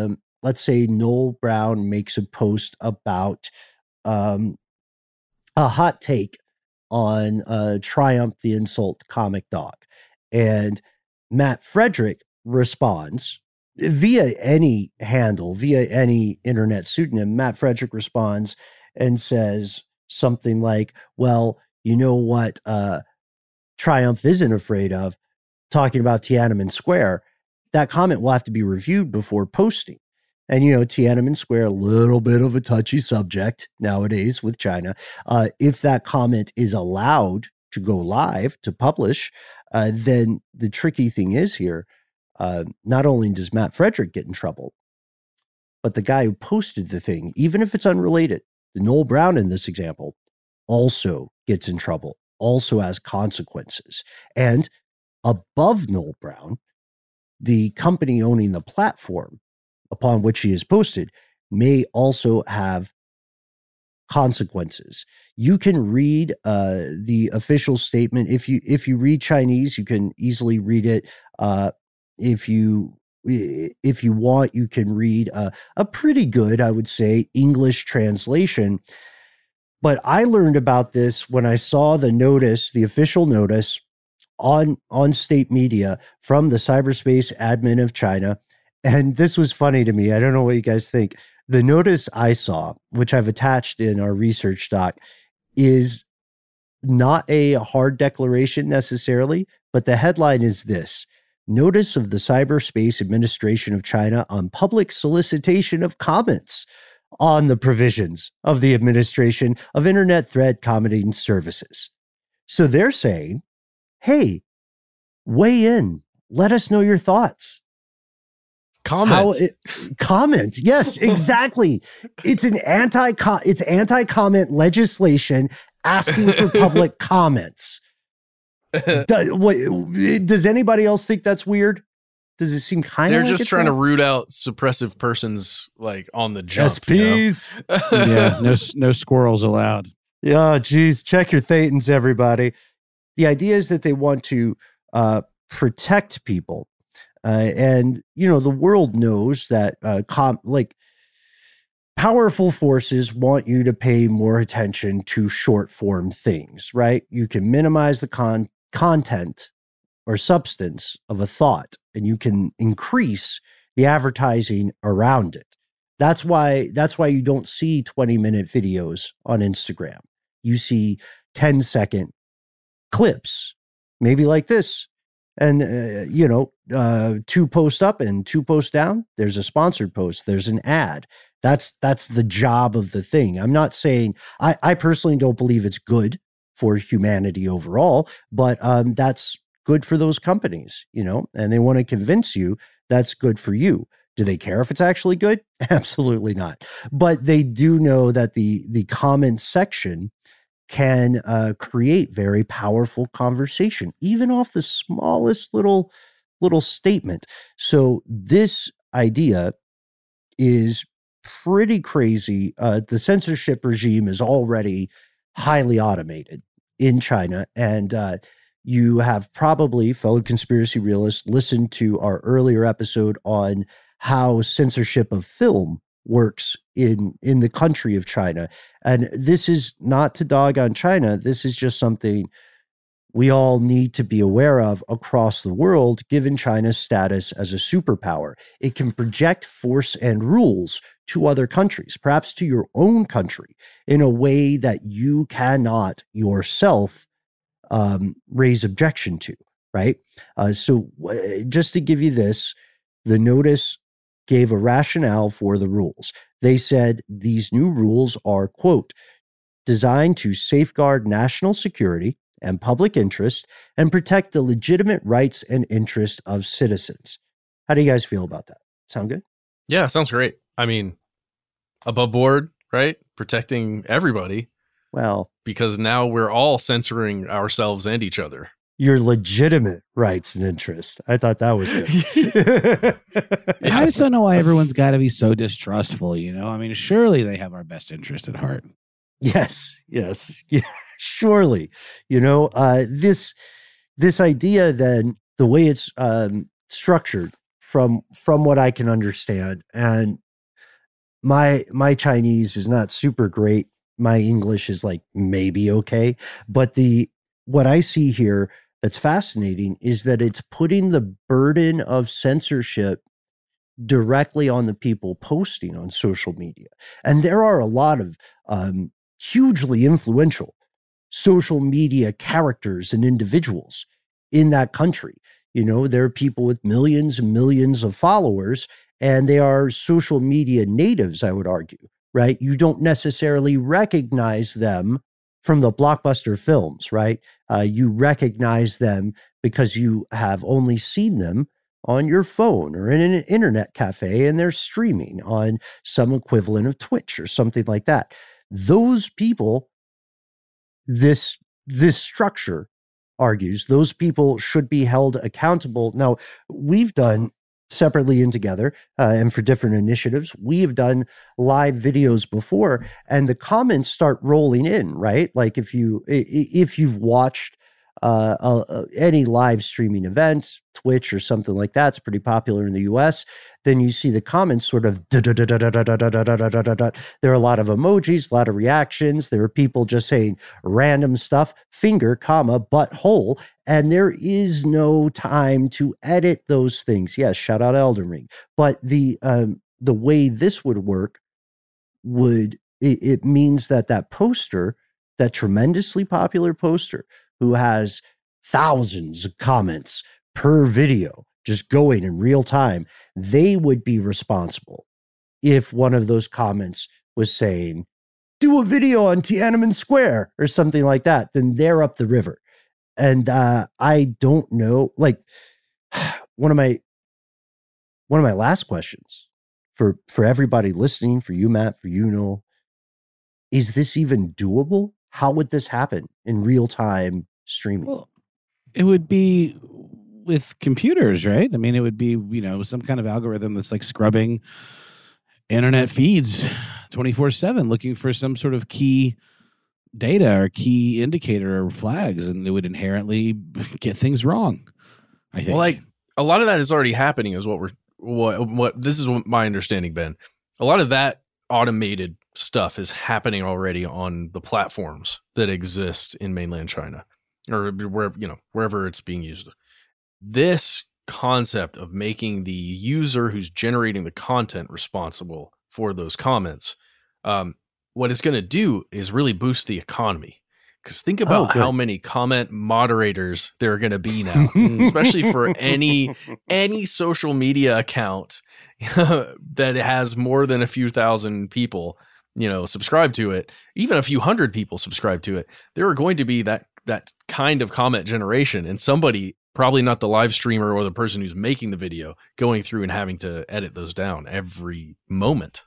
Noel Brown makes a post about a hot take on Triumph the Insult comic dog. And Matt Frederick responds via any handle, via any internet pseudonym. Matt Frederick responds and says something like, well, you know what Triumph isn't afraid of? Talking about Tiananmen Square. That comment will have to be reviewed before posting. And, Tiananmen Square, a little bit of a touchy subject nowadays with China. If that comment is allowed to go live, to publish, then the tricky thing is here, not only does Matt Frederick get in trouble, but the guy who posted the thing, even if it's unrelated, the Noel Brown in this example, also gets in trouble, also has consequences. And above Noel Brown, the company owning the platform upon which he is posted may also have consequences. You can read the official statement. If you read Chinese, you can easily read it. If you want, you can read a pretty good, I would say, English translation. But I learned about this when I saw the notice, the official notice on state media from the cyberspace admin of China. And this was funny to me. I don't know what you guys think. The notice I saw, which I've attached in our research doc, is not a hard declaration necessarily, but the headline is this: Notice of the Cyberspace Administration of China on public solicitation of comments on the provisions of the Administration of Internet Threat Commenting Services. So they're saying, hey, weigh in. Let us know your thoughts. Comment. Yes, exactly. It's anti-comment legislation asking for public comments. Does anybody else think that's weird? Does it seem kind of They're just trying to root out suppressive persons like on the jump. SPs. Yeah, no squirrels allowed. Yeah, geez, check your thetans, everybody. The idea is that they want to protect people. And, the world knows that powerful forces want you to pay more attention to short form things, right? You can minimize the content or substance of a thought, and you can increase the advertising around it. That's why you don't see 20-minute videos on Instagram. You see 10-second clips, maybe like this. And, 2 posts up and 2 posts down, there's a sponsored post, there's an ad. That's the job of the thing. I'm not saying, I personally don't believe it's good for humanity overall, but that's good for those companies, and they want to convince you that's good for you. Do they care if it's actually good? Absolutely not. But they do know that the comment section can create very powerful conversation, even off the smallest little statement. So this idea is pretty crazy. The censorship regime is already highly automated in China, and you have probably, fellow conspiracy realists, listened to our earlier episode on how censorship of film works in the country of China. And this is not to dog on China. This is just something we all need to be aware of across the world, given China's status as a superpower. It can project force and rules to other countries, perhaps to your own country, in a way that you cannot yourself raise objection to, right? So just to give you this, the notice gave a rationale for the rules. They said these new rules are, quote, designed to safeguard national security and public interest and protect the legitimate rights and interests of citizens. How do you guys feel about that? Sound good? Yeah, sounds great. I mean, above board, right? Protecting everybody. Well, because now we're all censoring ourselves and each other. Your legitimate rights and interests. I thought that was good. I just don't know why everyone's got to be so distrustful, I mean, surely they have our best interest at heart. Yes, yeah, surely. This idea, then, the way it's structured, from what I can understand, and my Chinese is not super great. My English is like maybe okay, but what I see here that's fascinating is that it's putting the burden of censorship directly on the people posting on social media. And there are a lot of hugely influential social media characters and individuals in that country. There are people with millions and millions of followers, and they are social media natives, I would argue, right? You don't necessarily recognize them from the blockbuster films, right? You recognize them because you have only seen them on your phone or in an internet cafe, and they're streaming on some equivalent of Twitch or something like that. Those people, this structure argues, those people should be held accountable. Now, we've done separately and together, and for different initiatives, we have done live videos before, and the comments start rolling in, right? Like if you've watched any live streaming event, Twitch or something like that, it's pretty popular in the US, then you see the comments sort of there are a lot of emojis, a lot of reactions. There are people just saying random stuff, finger, comma, butthole, and there is no time to edit those things. Yes, shout out Elden Ring. But the way this would work it means that poster, that tremendously popular poster who has thousands of comments per video just going in real time, they would be responsible if one of those comments was saying, do a video on Tiananmen Square or something like that, then they're up the river. And I don't know, like one of my last questions for everybody listening, for you, Matt, for you, Noel, is this even doable? How would this happen in real time streaming? Well, it would be with computers, right? I mean, it would be, some kind of algorithm that's like scrubbing internet feeds 24/7, looking for some sort of key data or key indicator or flags, and it would inherently get things wrong, I think. Well, like a lot of that is already happening is what this is my understanding, Ben. A lot of that automated stuff is happening already on the platforms that exist in mainland China or wherever it's being used. This concept of making the user who's generating the content responsible for those comments, what it's going to do is really boost the economy. Because think about how many comment moderators there are going to be now, especially for any social media account that has more than a few thousand people, subscribe to it, even a few hundred people subscribe to it. There are going to be that kind of comment generation, and somebody, probably not the live streamer or the person who's making the video, going through and having to edit those down every moment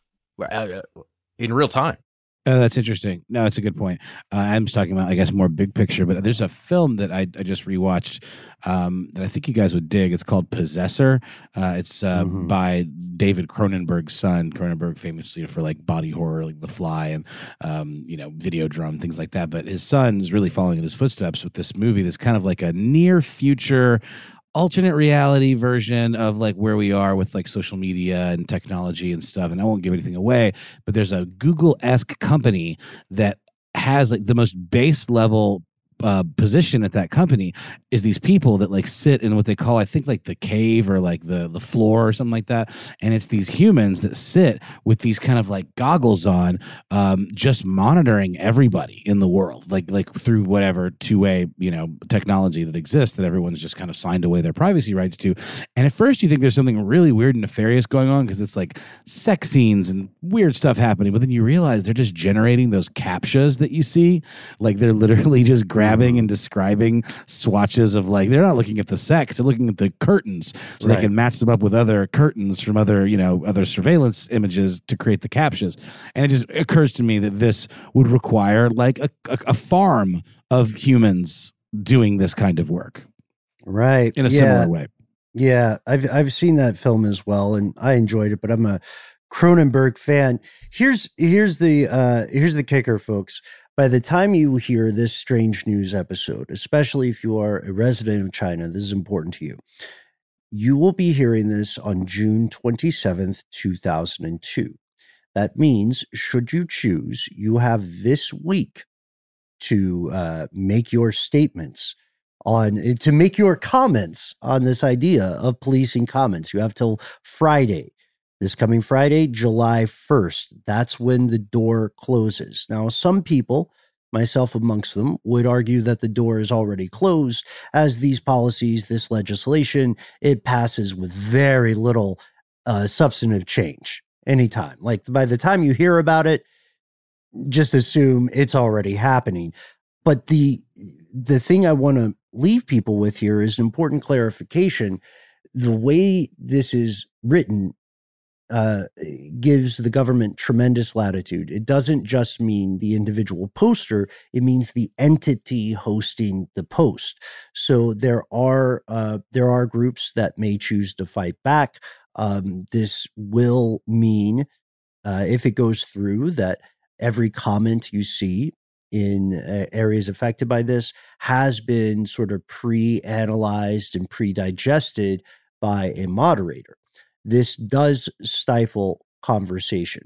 in real time. Oh, that's interesting. No, it's a good point. I'm just talking about, I guess, more big picture, but there's a film that I just rewatched that I think you guys would dig. It's called Possessor. It's by David Cronenberg's son. Cronenberg famously for like body horror, like The Fly and, Videodrome, things like that. But his son's really following in his footsteps with this movie that's kind of like a near future alternate reality version of like where we are with like social media and technology and stuff. And I won't give anything away, but there's a Google-esque company that has like the most base level position at that company is these people that like sit in what they call, I think, like the cave or like the floor or something like that. And it's these humans that sit with these kind of like goggles on, just monitoring everybody in the world, like through whatever two-way, technology that exists that everyone's just kind of signed away their privacy rights to. And at first you think there's something really weird and nefarious going on because it's like sex scenes and weird stuff happening. But then you realize they're just generating those CAPTCHAs that you see. Like they're literally just grabbing and describing swatches of like, they're not looking at the sex, they're looking at the curtains so they can match them up with other curtains from other, other surveillance images to create the CAPTCHAs. And it just occurs to me that this would require like a farm of humans doing this kind of work. Right. In a similar way. Yeah. I've seen that film as well and I enjoyed it, but I'm a Cronenberg fan. Here's the kicker, folks. By the time you hear this strange news episode, especially if you are a resident of China, this is important to you. You will be hearing this on June 27th, 2002. That means, should you choose, you have this week to make your statements to make your comments on this idea of policing comments. You have till Friday. This coming Friday, July 1st, that's when the door closes. Now, some people, myself amongst them, would argue that the door is already closed as these policies, this legislation, it passes with very little substantive change anytime. Like by the time you hear about it, just assume it's already happening. But the thing I want to leave people with here is an important clarification. The way this is written gives the government tremendous latitude. It doesn't just mean the individual poster, it means the entity hosting the post. So there are groups that may choose to fight back. This will mean, if it goes through, that every comment you see in areas affected by this has been sort of pre-analyzed and pre-digested by a moderator. This does stifle conversation.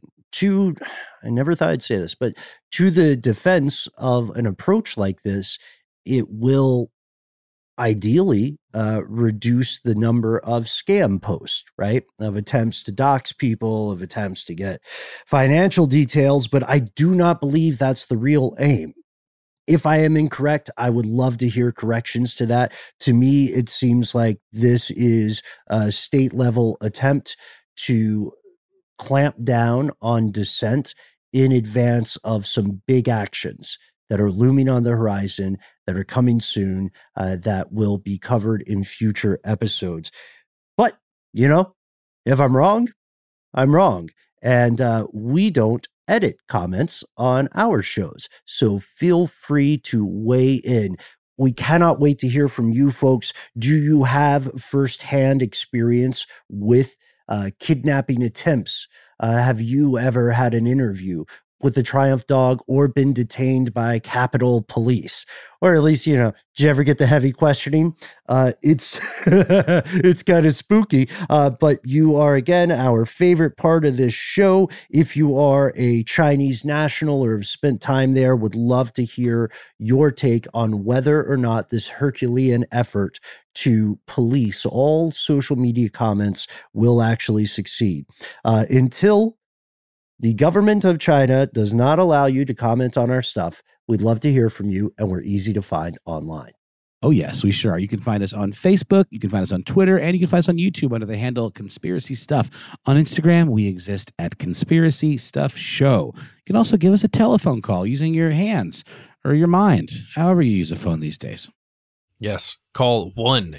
I never thought I'd say this, but to the defense of an approach like this, it will ideally reduce the number of scam posts, right? Of attempts to dox people, of attempts to get financial details, but I do not believe that's the real aim. If I am incorrect, I would love to hear corrections to that. To me, it seems like this is a state level attempt to clamp down on dissent in advance of some big actions that are looming on the horizon, that are coming soon, that will be covered in future episodes. But, if I'm wrong, I'm wrong. And we don't edit comments on our shows. So feel free to weigh in. We cannot wait to hear from you folks. Do you have firsthand experience with kidnapping attempts? Have you ever had an interview with the Triumph Dog or been detained by Capitol Police? Or at least, did you ever get the heavy questioning? It's it's kind of spooky, but you are, again, our favorite part of this show. If you are a Chinese national or have spent time there, would love to hear your take on whether or not this Herculean effort to police all social media comments will actually succeed. Until the government of China does not allow you to comment on our stuff, we'd love to hear from you, and we're easy to find online. Oh, yes, we sure are. You can find us on Facebook, you can find us on Twitter, and you can find us on YouTube under the handle Conspiracy Stuff. On Instagram, we exist at Conspiracy Stuff Show. You can also give us a telephone call using your hands or your mind, however you use a phone these days. Yes, call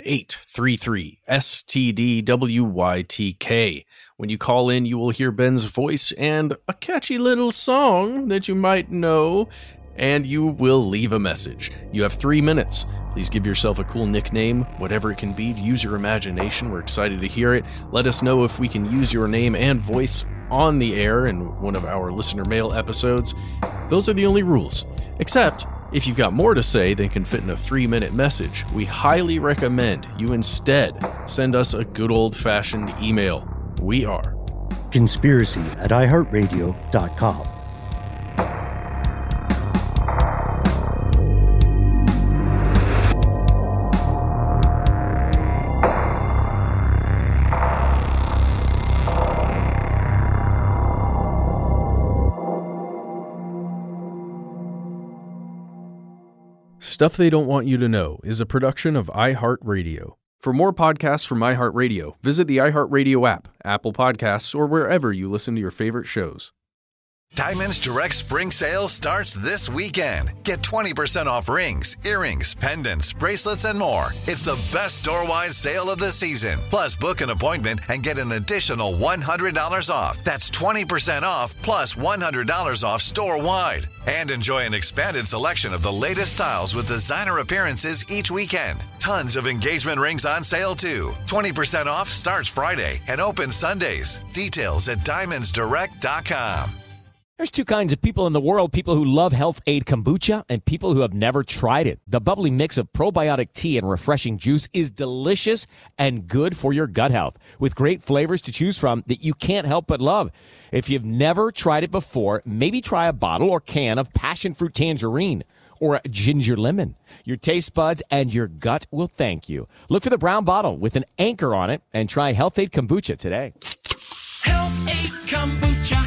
1-833-STDWYTK. When you call in, you will hear Ben's voice and a catchy little song that you might know, and you will leave a message. You have 3 minutes. Please give yourself a cool nickname, whatever it can be, to use your imagination. We're excited to hear it. Let us know if we can use your name and voice on the air in one of our listener mail episodes. Those are the only rules. Except, if you've got more to say than can fit in a 3-minute message, we highly recommend you instead send us a good old-fashioned email. We are conspiracy@iheartradio.com. Stuff They Don't Want You to Know is a production of iHeartRadio. For more podcasts from iHeartRadio, visit the iHeartRadio app, Apple Podcasts, or wherever you listen to your favorite shows. Diamonds Direct Spring Sale starts this weekend. Get 20% off rings, earrings, pendants, bracelets, and more. It's the best store-wide sale of the season. Plus, book an appointment and get an additional $100 off. That's 20% off plus $100 off store-wide. And enjoy an expanded selection of the latest styles with designer appearances each weekend. Tons of engagement rings on sale, too. 20% off starts Friday and opens Sundays. Details at diamondsdirect.com. There's two kinds of people in the world, people who love Health Aid Kombucha and people who have never tried it. The bubbly mix of probiotic tea and refreshing juice is delicious and good for your gut health, with great flavors to choose from that you can't help but love. If you've never tried it before, maybe try a bottle or can of passion fruit tangerine or a ginger lemon. Your taste buds and your gut will thank you. Look for the brown bottle with an anchor on it and try Health Aid Kombucha today. Health Aid Kombucha.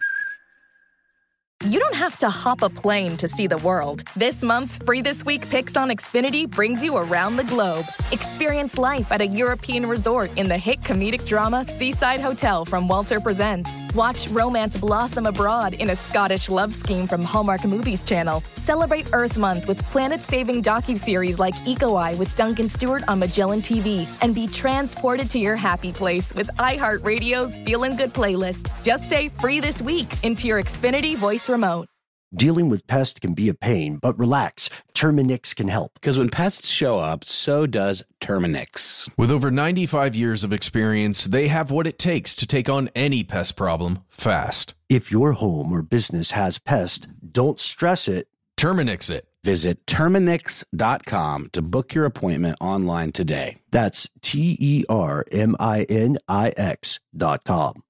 You don't have to hop a plane to see the world. This month's Free This Week Picks on Xfinity brings you around the globe. Experience life at a European resort in the hit comedic drama Seaside Hotel from Walter Presents. Watch romance blossom abroad in a Scottish love scheme from Hallmark Movies Channel. Celebrate Earth Month with planet-saving docuseries like Eco Eye with Duncan Stewart on Magellan TV. And be transported to your happy place with iHeartRadio's Feelin' Good playlist. Just say Free This Week into your Xfinity voice remote. Dealing with pests can be a pain, but relax. Terminix can help. Because when pests show up, so does Terminix. With over 95 years of experience, they have what it takes to take on any pest problem fast. If your home or business has pests, don't stress it. Terminix it. Visit Terminix.com to book your appointment online today. That's TERMINIX.com.